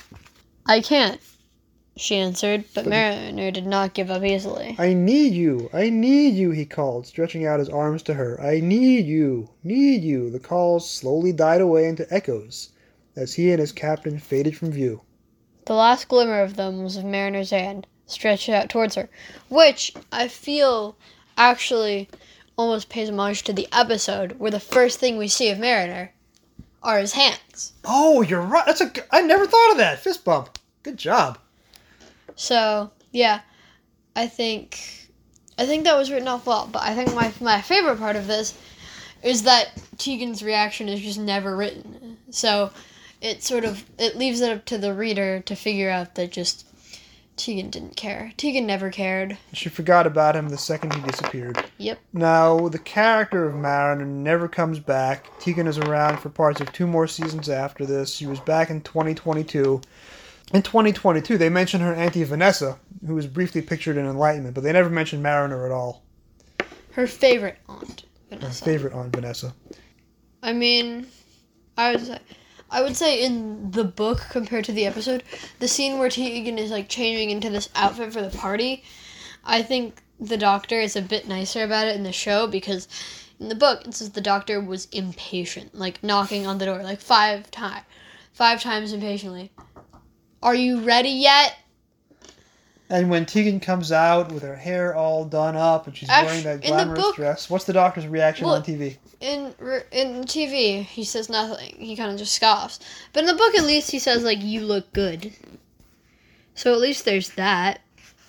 I can't, she answered, but, but Mariner did not give up easily. I need you, I need you, he called, stretching out his arms to her. I need you, need you. The calls slowly died away into echoes as he and his captain faded from view. The last glimmer of them was of Mariner's hand, stretched out towards her, which I feel actually almost pays homage to the episode where the first thing we see of Mariner are his hands. Oh, you're right. That's a. I never thought of that. Fist bump. Good job. So yeah, I think I think that was written off well. But I think my my favorite part of this is that Tegan's reaction is just never written. So it sort of it leaves it up to the reader to figure out that just Tegan didn't care. Tegan never cared. She forgot about him the second he disappeared. Yep. Now, the character of Mariner never comes back. Tegan is around for parts of two more seasons after this. She was back in twenty twenty-two. In twenty twenty-two, they mentioned her Auntie Vanessa, who was briefly pictured in Enlightenment, but they never mentioned Mariner at all. Her favorite aunt, Vanessa. Her favorite Aunt Vanessa. I mean, I would say, I would say in the book compared to the episode, the scene where Tegan is like changing into this outfit for the party, I think the Doctor is a bit nicer about it in the show, because in the book it says the Doctor was impatient, like knocking on the door like five times, five times impatiently. Are you ready yet? And when Tegan comes out with her hair all done up and she's Actually, wearing that in the glamorous book- dress, what's the Doctor's reaction Well, on T V? In in T V, he says nothing. He kind of just scoffs. But in the book, at least, he says, like, you look good. So at least there's that.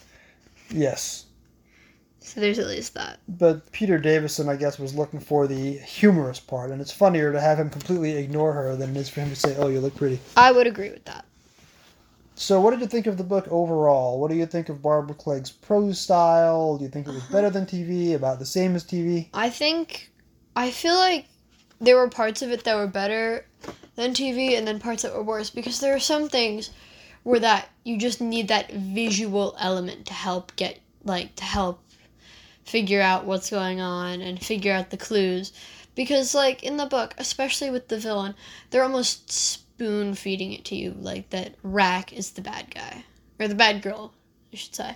Yes. So there's at least that. But Peter Davison, I guess, was looking for the humorous part, and it's funnier to have him completely ignore her than it is for him to say, oh, you look pretty. I would agree with that. So what did you think of the book overall? What do you think of Barbara Clegg's prose style? Do you think it was better than T V, about the same as T V? I think, I feel like there were parts of it that were better than T V, and then parts that were worse, because there are some things where that you just need that visual element to help get, like, to help figure out what's going on and figure out the clues. Because, like, in the book, especially with the villain, they're almost spoon feeding it to you, like that Rack is the bad guy. Or the bad girl, I should say.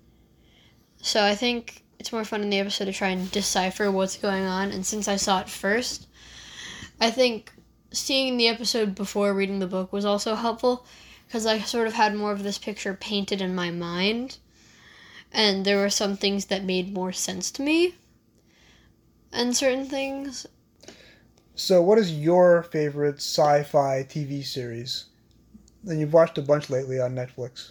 So I think it's more fun in the episode to try and decipher what's going on, and since I saw it first, I think seeing the episode before reading the book was also helpful, because I sort of had more of this picture painted in my mind, and there were some things that made more sense to me, and certain things. So what is your favorite sci-fi T V series? And you've watched a bunch lately on Netflix.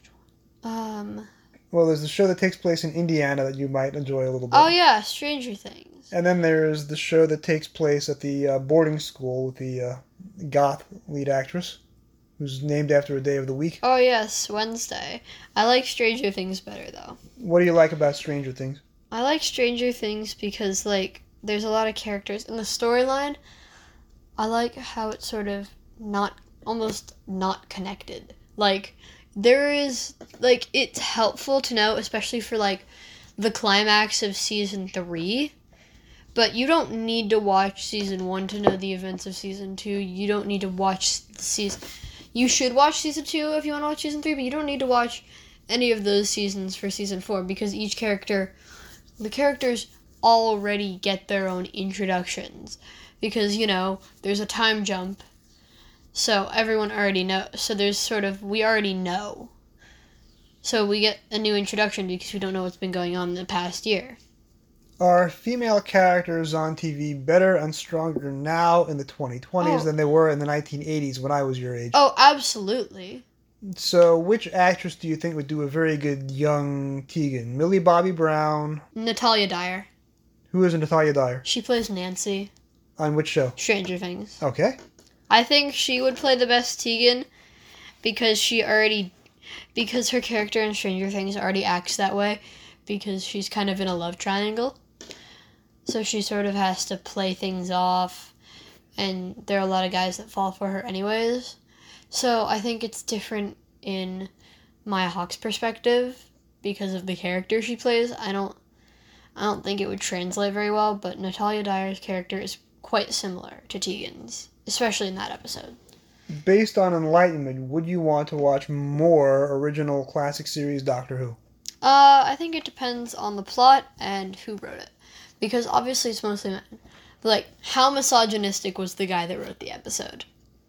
Um... Well, there's the show that takes place in Indiana that you might enjoy a little bit. Oh yeah, Stranger Things. And then there's the show that takes place at the uh, boarding school with the uh, goth lead actress, who's named after a day of the week. Oh yes, Wednesday. I like Stranger Things better though. What do you like about Stranger Things? I like Stranger Things because, like, there's a lot of characters in the storyline. I like how it's sort of not, almost not connected. Like, there is, like, it's helpful to know, especially for, like, the climax of season three. But you don't need to watch season one to know the events of season two. You don't need to watch the season. You should watch season two if you want to watch season three, but you don't need to watch any of those seasons for season four, because each character, the characters already get their own introductions, because, you know, there's a time jump, so everyone already knows. So there's sort of, we already know. So we get a new introduction because we don't know what's been going on in the past year. Are female characters on T V better and stronger now in the twenty twenties Oh. than they were in the nineteen eighties when I was your age? Oh, absolutely. So which actress do you think would do a very good young Tegan? Millie Bobby Brown? Natalia Dyer. Who is Natalia Dyer? She plays Nancy. On which show? Stranger Things. Okay. I think she would play the best Tegan because she already, because her character in Stranger Things already acts that way, because she's kind of in a love triangle. So she sort of has to play things off, and there are a lot of guys that fall for her anyways. So I think it's different in Maya Hawke's perspective because of the character she plays. I don't I don't think it would translate very well, but Natalia Dyer's character is quite similar to Tegan's, especially in that episode. Based on Enlightenment, would you want to watch more original classic series Doctor Who? Uh, I think it depends on the plot and who wrote it. Because obviously it's mostly men. But, like, how misogynistic was the guy that wrote the episode?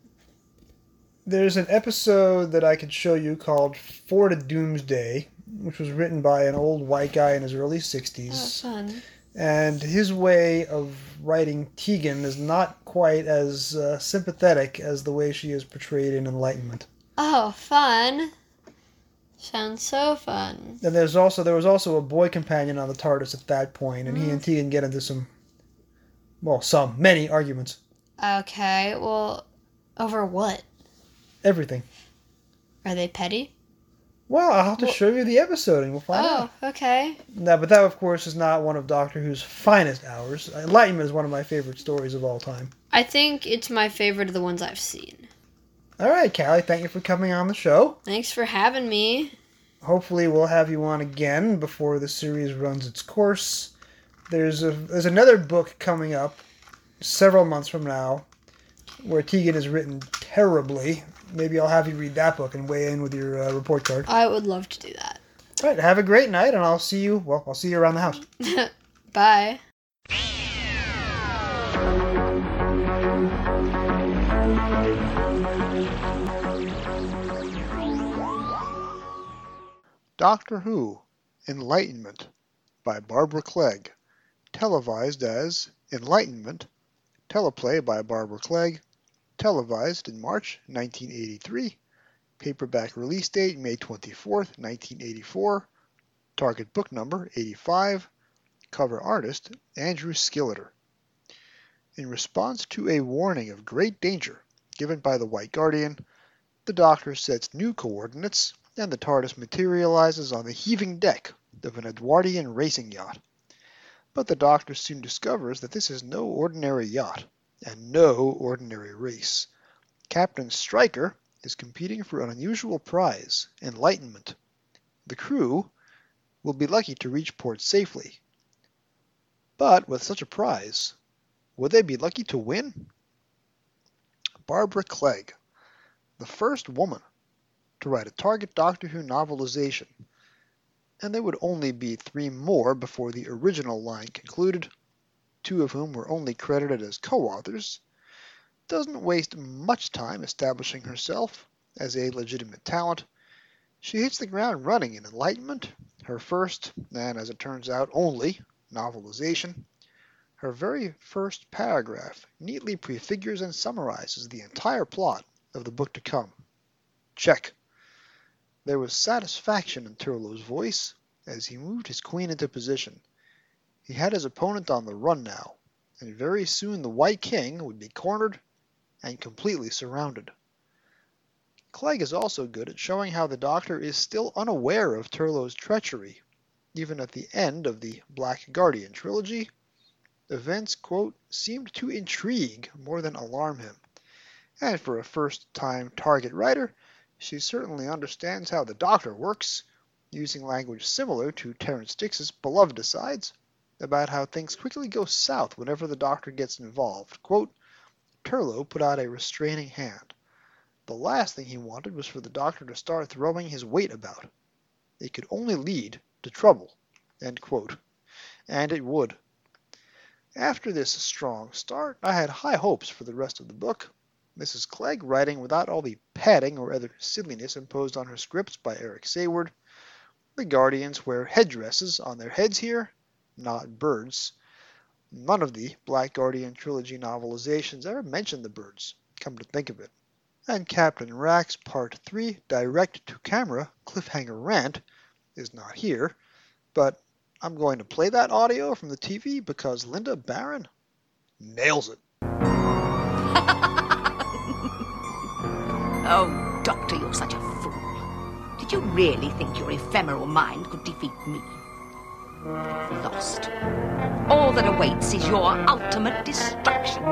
There's an episode that I could show you called For to Doomsday, which was written by an old white guy in his early sixties. Oh, fun. And his way of writing Tegan is not quite as uh, sympathetic as the way she is portrayed in Enlightenment. Oh, fun. Sounds so fun. And there's also there was also a boy companion on the TARDIS at that point, and Mm. he and Tegan get into some, well, some, many arguments. Okay, well, over what? Everything. Are they petty? Well, I'll have to Well- show you the episode and we'll find out. Oh, okay. No, but that, of course, is not one of Doctor Who's finest hours. Enlightenment is one of my favorite stories of all time. I think it's my favorite of the ones I've seen. All right, Callie, thank you for coming on the show. Thanks for having me. Hopefully we'll have you on again before the series runs its course. There's a there's another book coming up several months from now where Tegan is written terribly. Maybe I'll have you read that book and weigh in with your uh, report card. I would love to do that. All right, have a great night, and I'll see you, well, I'll see you around the house. Bye. Doctor Who, Enlightenment, by Barbara Clegg, televised as Enlightenment, teleplay by Barbara Clegg, televised in March nineteen eighty-three, paperback release date May twenty-fourth, nineteen eighty-four, target book number eighty-five, cover artist Andrew Skilleter. In response to a warning of great danger given by the White Guardian, the Doctor sets new coordinates and the TARDIS materializes on the heaving deck of an Edwardian racing yacht. But the Doctor soon discovers that this is no ordinary yacht, and no ordinary race. Captain Stryker is competing for an unusual prize, enlightenment. The crew will be lucky to reach port safely. But with such a prize, would they be lucky to win? Barbara Clegg, the first woman to write a Target Doctor Who novelization, and there would only be three more before the original line concluded, two of whom were only credited as co-authors, doesn't waste much time establishing herself as a legitimate talent. She hits the ground running in Enlightenment, her first, and as it turns out only, novelization. Her very first paragraph neatly prefigures and summarizes the entire plot of the book to come. Check. There was satisfaction in Turlough's voice as he moved his queen into position. He had his opponent on the run now, and very soon the White King would be cornered and completely surrounded. Clegg is also good at showing how the Doctor is still unaware of Turlough's treachery. Even at the end of the Black Guardian trilogy, events, quote, seemed to intrigue more than alarm him. And for a first-time Target writer, she certainly understands how the Doctor works, using language similar to Terrance Dicks's beloved asides about how things quickly go south whenever the Doctor gets involved. Quote, Turlough put out a restraining hand. The last thing he wanted was for the Doctor to start throwing his weight about. It could only lead to trouble. End quote. And it would. After this strong start, I had high hopes for the rest of the book. Missus Clegg writing without all the padding or other silliness imposed on her scripts by Eric Sayward. The Guardians wear headdresses on their heads here, not birds. None of the Black Guardian trilogy novelizations ever mention the birds, come to think of it. And Captain Rack's Part three direct-to-camera cliffhanger rant is not here, but I'm going to play that audio from the T V because Linda Barron nails it. Oh, Doctor, you're such a fool. Did you really think your ephemeral mind could defeat me? Lost. All that awaits is your ultimate destruction.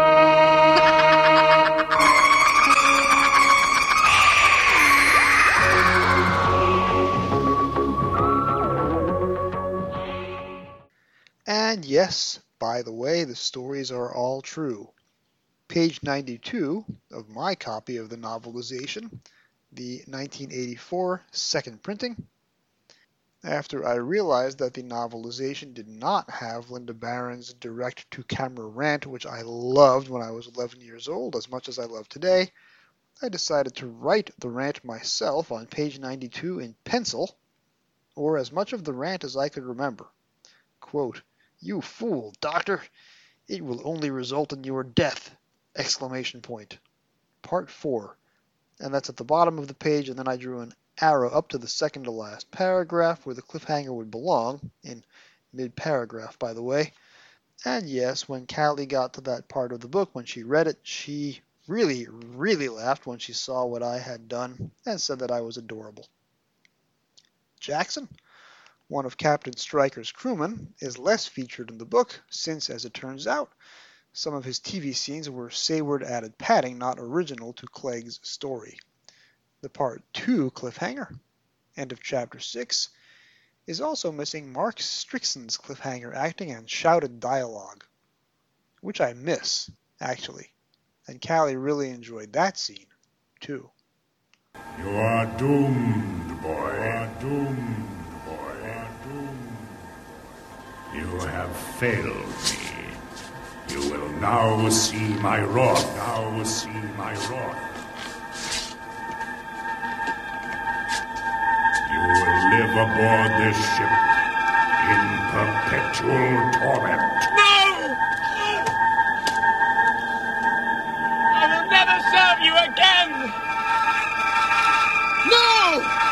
And yes, by the way, the stories are all true. Page ninety-two of my copy of the novelization, the nineteen eighty-four second printing. After I realized that the novelization did not have Linda Barron's direct-to-camera rant, which I loved when I was eleven years old as much as I love today, I decided to write the rant myself on page ninety-two in pencil, or as much of the rant as I could remember. Quote, "You fool, Doctor! It will only result in your death!" Exclamation point. Part four. And that's at the bottom of the page, and then I drew an arrow up to the second to last paragraph where the cliffhanger would belong, in mid-paragraph, by the way. And yes, when Callie got to that part of the book, when she read it, she really, really laughed when she saw what I had done and said that I was adorable. Jackson, one of Captain Stryker's crewmen, is less featured in the book since, as it turns out, Some of his T V scenes were Sayward added padding not original to Clegg's story. The Part two cliffhanger, end of Chapter six, is also missing Mark Strickson's cliffhanger acting and shouted dialogue, which I miss, actually, and Callie really enjoyed that scene, too. You are doomed, boy. You are doomed, boy. You are doomed. You have failed me. You will now see my wrath. Now see my wrath. You will live aboard this ship in perpetual torment. No! I will never serve you again! No!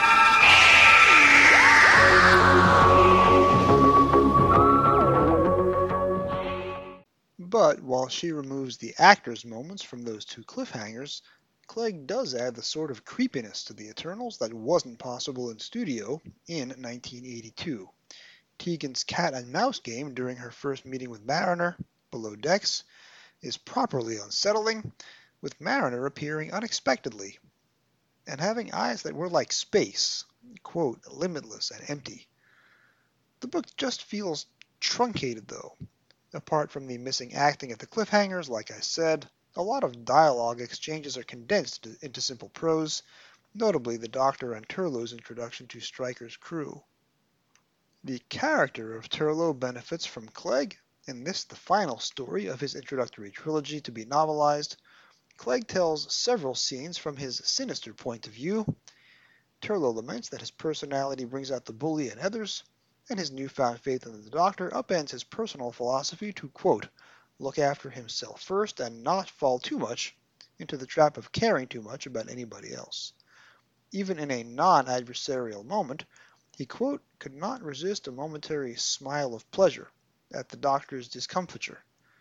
But while she removes the actor's moments from those two cliffhangers, Clegg does add the sort of creepiness to the Eternals that wasn't possible in studio in nineteen eighty-two. Tegan's cat and mouse game during her first meeting with Mariner, below decks, is properly unsettling, with Mariner appearing unexpectedly, and having eyes that were like space, quote, limitless and empty. The book just feels truncated, though. Apart from the missing acting at the cliffhangers, like I said, a lot of dialogue exchanges are condensed into simple prose, notably the Doctor and Turlough's introduction to Stryker's crew. The character of Turlough benefits from Clegg, in this the final story of his introductory trilogy to be novelized. Clegg tells several scenes from his sinister point of view. Turlough laments that his personality brings out the bully in others, and his newfound faith in the Doctor upends his personal philosophy to, quote, look after himself first and not fall too much into the trap of caring too much about anybody else. Even in a non-adversarial moment, he, quote, could not resist a momentary smile of pleasure at the Doctor's discomfiture.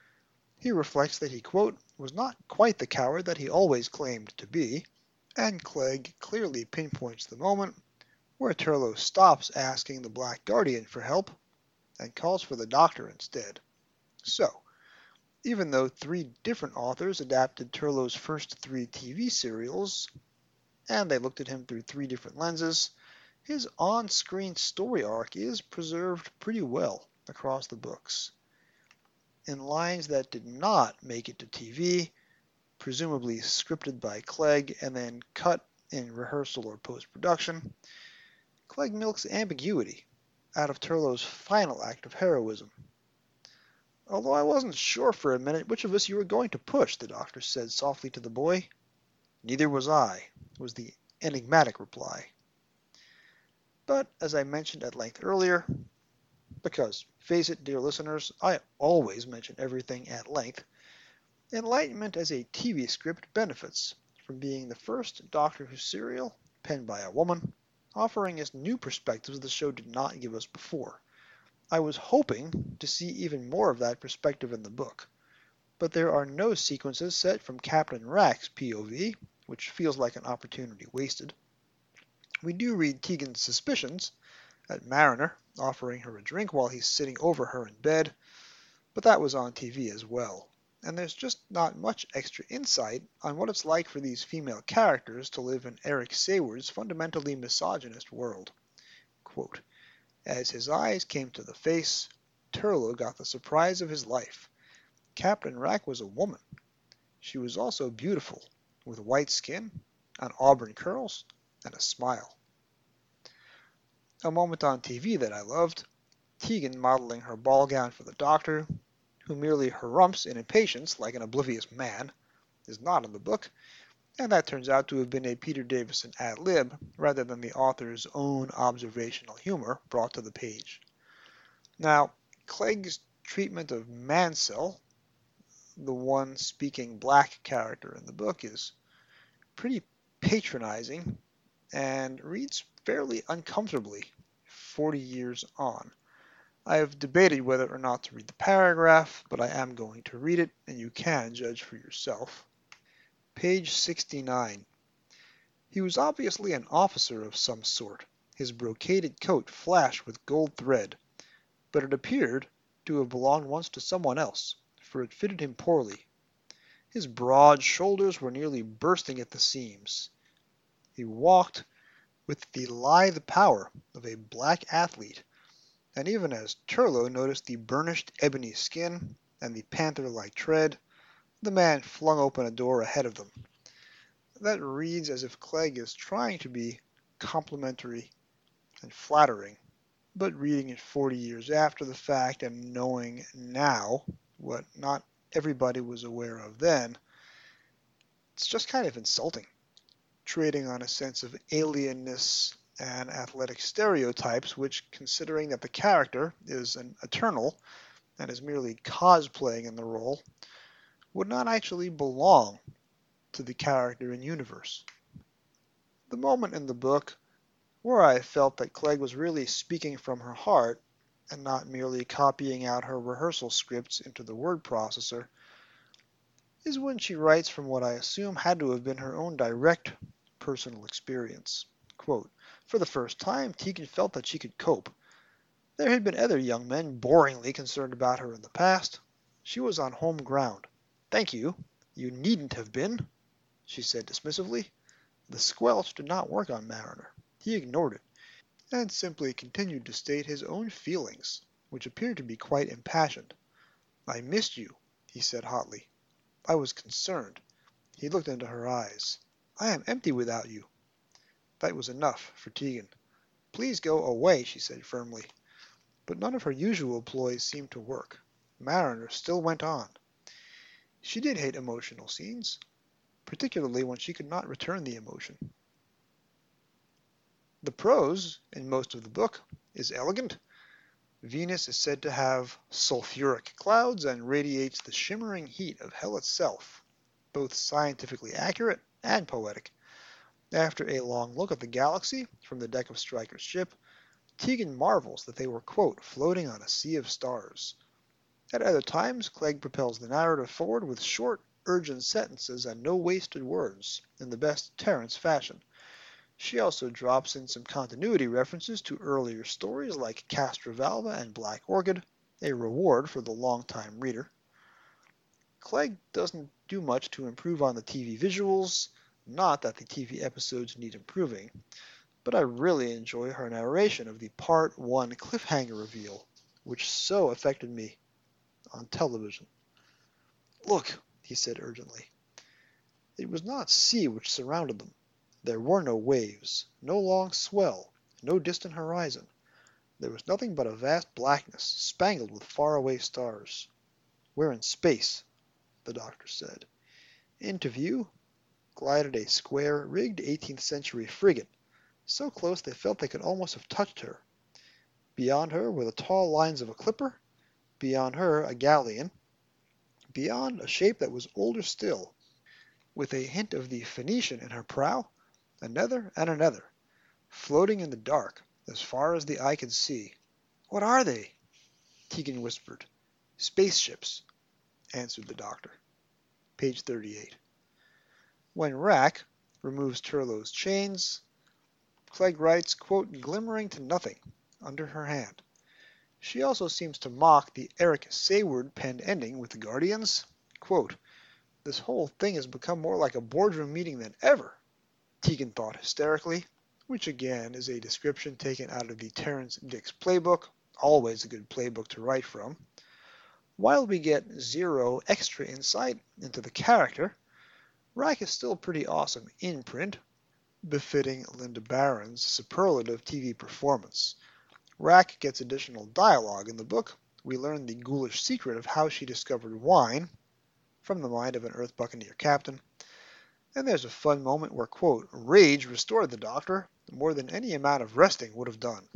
He reflects that he, quote, was not quite the coward that he always claimed to be, and Clegg clearly pinpoints the moment where Turlough stops asking the Black Guardian for help and calls for the Doctor instead. So, even though three different authors adapted Turlough's first three T V serials, and they looked at him through three different lenses, his on-screen story arc is preserved pretty well across the books. In lines that did not make it to T V, presumably scripted by Clegg and then cut in rehearsal or post-production, Clegg milks ambiguity out of Turlough's final act of heroism. Although I wasn't sure for a minute which of us you were going to push, the Doctor said softly to the boy. Neither was I, was the enigmatic reply. But, as I mentioned at length earlier, because, face it, dear listeners, I always mention everything at length, Enlightenment as a T V script benefits from being the first Doctor Who serial, penned by a woman, offering us new perspectives the show did not give us before. I was hoping to see even more of that perspective in the book, but there are no sequences set from Captain Rack's P O V, which feels like an opportunity wasted. We do read Tegan's suspicions at Mariner, offering her a drink while he's sitting over her in bed, but that was on T V as well, and there's just not much extra insight on what it's like for these female characters to live in Eric Sayward's fundamentally misogynist world. Quote, as his eyes came to the face, Turlough got the surprise of his life. Captain Rack was a woman. She was also beautiful, with white skin, and auburn curls, and a smile. A moment on T V that I loved, Tegan modeling her ball gown for the Doctor, who merely harumphs in impatience like an oblivious man, is not in the book, and that turns out to have been a Peter Davison ad-lib rather than the author's own observational humor brought to the page. Now, Clegg's treatment of Mansell, the one speaking black character in the book, is pretty patronizing and reads fairly uncomfortably forty years on. I have debated whether or not to read the paragraph, but I am going to read it, and you can judge for yourself. Page sixty-nine. He was obviously an officer of some sort. His brocaded coat flashed with gold thread, but it appeared to have belonged once to someone else, for it fitted him poorly. His broad shoulders were nearly bursting at the seams. He walked with the lithe power of a black athlete, and even as Turlough noticed the burnished ebony skin and the panther-like tread, the man flung open a door ahead of them. That reads as if Clegg is trying to be complimentary and flattering, but reading it forty years after the fact and knowing now what not everybody was aware of then, it's just kind of insulting, trading on a sense of alienness and athletic stereotypes which, considering that the character is an eternal and is merely cosplaying in the role, would not actually belong to the character in universe. The moment in the book where I felt that Clegg was really speaking from her heart and not merely copying out her rehearsal scripts into the word processor is when she writes from what I assume had to have been her own direct personal experience. Quote, "For the first time, Tegan felt that she could cope. There had been other young men boringly concerned about her in the past. She was on home ground. Thank you. You needn't have been," she said dismissively. The squelch did not work on Mariner. He ignored it, and simply continued to state his own feelings, which appeared to be quite impassioned. "I missed you," he said hotly. I was concerned. He looked into her eyes. "I am empty without you." That was enough for Tegan. "Please go away," she said firmly. But none of her usual ploys seemed to work. Mariner still went on. She did hate emotional scenes, particularly when she could not return the emotion. The prose, in most of the book, is elegant. Venus is said to have sulfuric clouds and radiates the shimmering heat of hell itself, both scientifically accurate and poetic. After a long look at the galaxy from the deck of Stryker's ship, Tegan marvels that they were, quote, floating on a sea of stars. At other times, Clegg propels the narrative forward with short, urgent sentences and no wasted words, in the best Terence fashion. She also drops in some continuity references to earlier stories like Castrovalva and Black Orchid, a reward for the long-time reader. Clegg doesn't do much to improve on the T V visuals, not that the T V episodes need improving, but I really enjoy her narration of the Part one cliffhanger reveal, which so affected me on television. "Look," he said urgently. It was not sea which surrounded them. There were no waves, no long swell, no distant horizon. There was nothing but a vast blackness, spangled with faraway stars. "We're in space," the doctor said. Into view glided a square, rigged eighteenth century frigate, so close they felt they could almost have touched her. Beyond her were the tall lines of a clipper, beyond her a galleon, beyond a shape that was older still, with a hint of the Phoenician in her prow, another and another, floating in the dark as far as the eye could see. "What are they?" Tegan whispered. "Spaceships," answered the doctor. Page thirty-eight. When Rack removes Turlough's chains, Clegg writes, quote, "glimmering to nothing," under her hand. She also seems to mock the Eric Sayward penned ending with the Guardians. Quote, "This whole thing has become more like a boardroom meeting than ever," Tegan thought hysterically, which again is a description taken out of the Terence Dix playbook, always a good playbook to write from. While we get zero extra insight into the character, Rack is still pretty awesome in print, befitting Lynda Barron's superlative T V performance. Rack gets additional dialogue in the book. We learn the ghoulish secret of how she discovered wine from the mind of an Earth Buccaneer captain. And there's a fun moment where, quote, "rage restored the doctor more than any amount of resting would have done."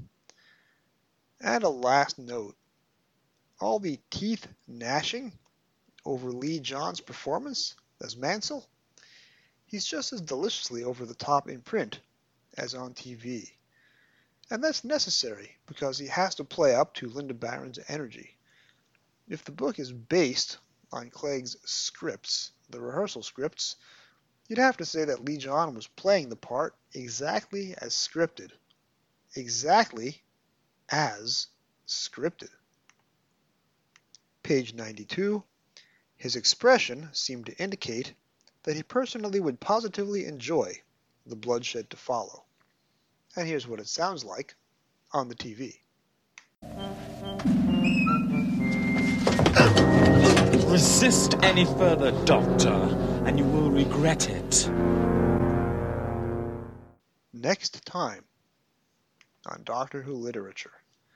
And a last note. All the teeth gnashing over Lee John's performance as Mansell, he's just as deliciously over the top in print as on T V. And that's necessary because he has to play up to Lynda Barron's energy. If the book is based on Clegg's scripts, the rehearsal scripts, you'd have to say that Lee John was playing the part exactly as scripted. Exactly as scripted. Page ninety-two. His expression seemed to indicate that he personally would positively enjoy the bloodshed to follow. And here's what it sounds like on the T V. Resist any further, Doctor, and you will regret it. Next time on Doctor Who Literature.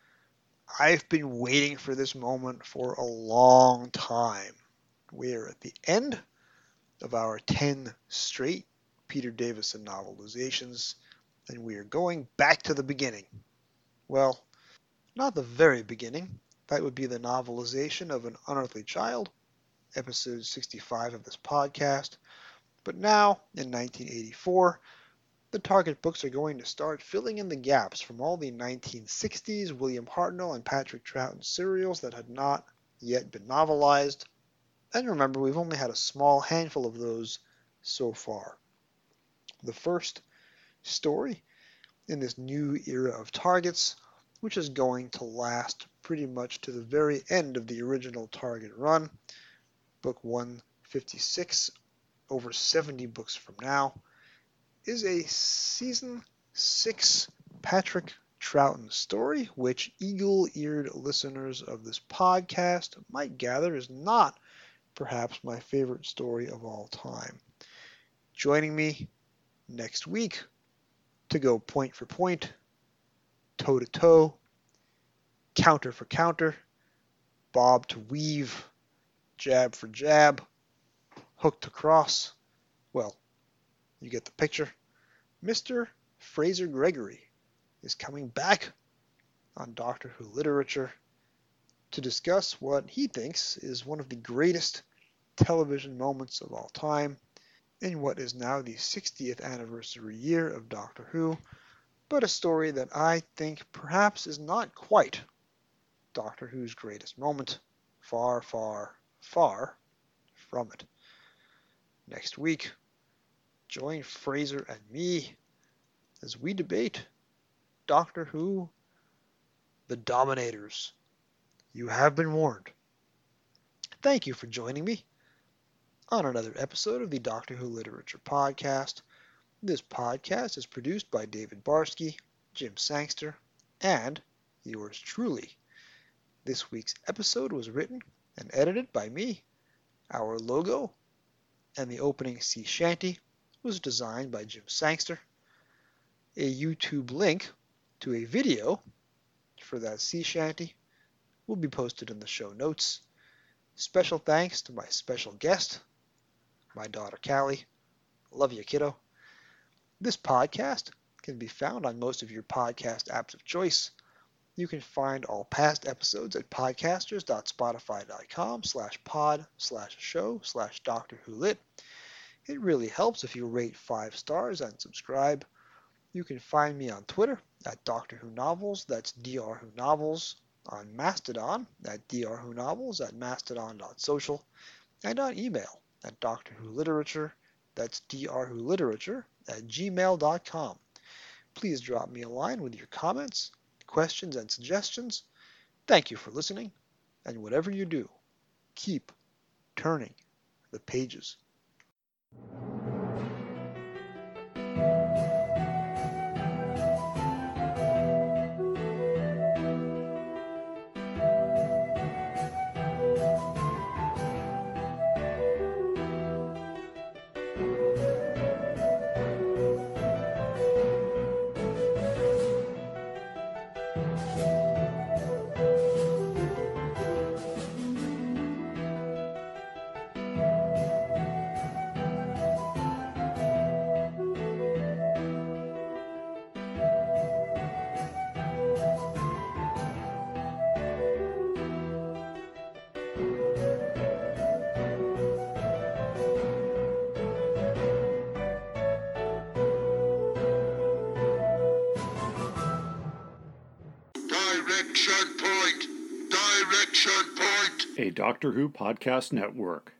I've been waiting for this moment for a long time. We're at the end of our ten straight Peter Davison novelizations, and we are going back to the beginning. Well, not the very beginning. That would be the novelization of An Unearthly Child, episode sixty-five of this podcast. But now, in nineteen eighty-four, the Target books are going to start filling in the gaps from all the nineteen sixties William Hartnell and Patrick Troughton serials that had not yet been novelized. And remember, we've only had a small handful of those so far. The first story in this new era of Targets, which is going to last pretty much to the very end of the original Target run, book one fifty-six, over seventy books from now, is a season six Patrick Troughton story, which eagle-eared listeners of this podcast might gather is not perhaps my favorite story of all time. Joining me next week to go point for point, toe to toe, counter for counter, bob to weave, jab for jab, hook to cross. Well, you get the picture. Mister Fraser Gregory is coming back on Doctor Who Literature to discuss what he thinks is one of the greatest television moments of all time in what is now the sixtieth anniversary year of Doctor Who, but a story that I think perhaps is not quite Doctor Who's greatest moment. Far, far, far from it. Next week, join Fraser and me as we debate Doctor Who, The Dominators. You have been warned. Thank you for joining me on another episode of the Doctor Who Literature Podcast. This podcast is produced by David Barsky, Jim Sangster, and yours truly. This week's episode was written and edited by me. Our logo and the opening sea shanty was designed by Jim Sangster. A YouTube link to a video for that sea shanty will be posted in the show notes. Special thanks to my special guest, my daughter Callie. Love you, kiddo. This podcast can be found on most of your podcast apps of choice. You can find all past episodes at podcasters.spotify.com slash pod slash show slash Doctor Who Lit. It really helps if you rate five stars and subscribe. You can find me on Twitter at Doctor Who Novels, that's D R Who Novels, on Mastodon at D R Who Novels at mastodon dot social, and on email at Doctor Who Literature, that's D R Who Literature at gmail dot com. Please drop me a line with your comments, questions, and suggestions. Thank you for listening, and whatever you do, keep turning the pages. Direction point! Direction point! A Doctor Who Podcast Network.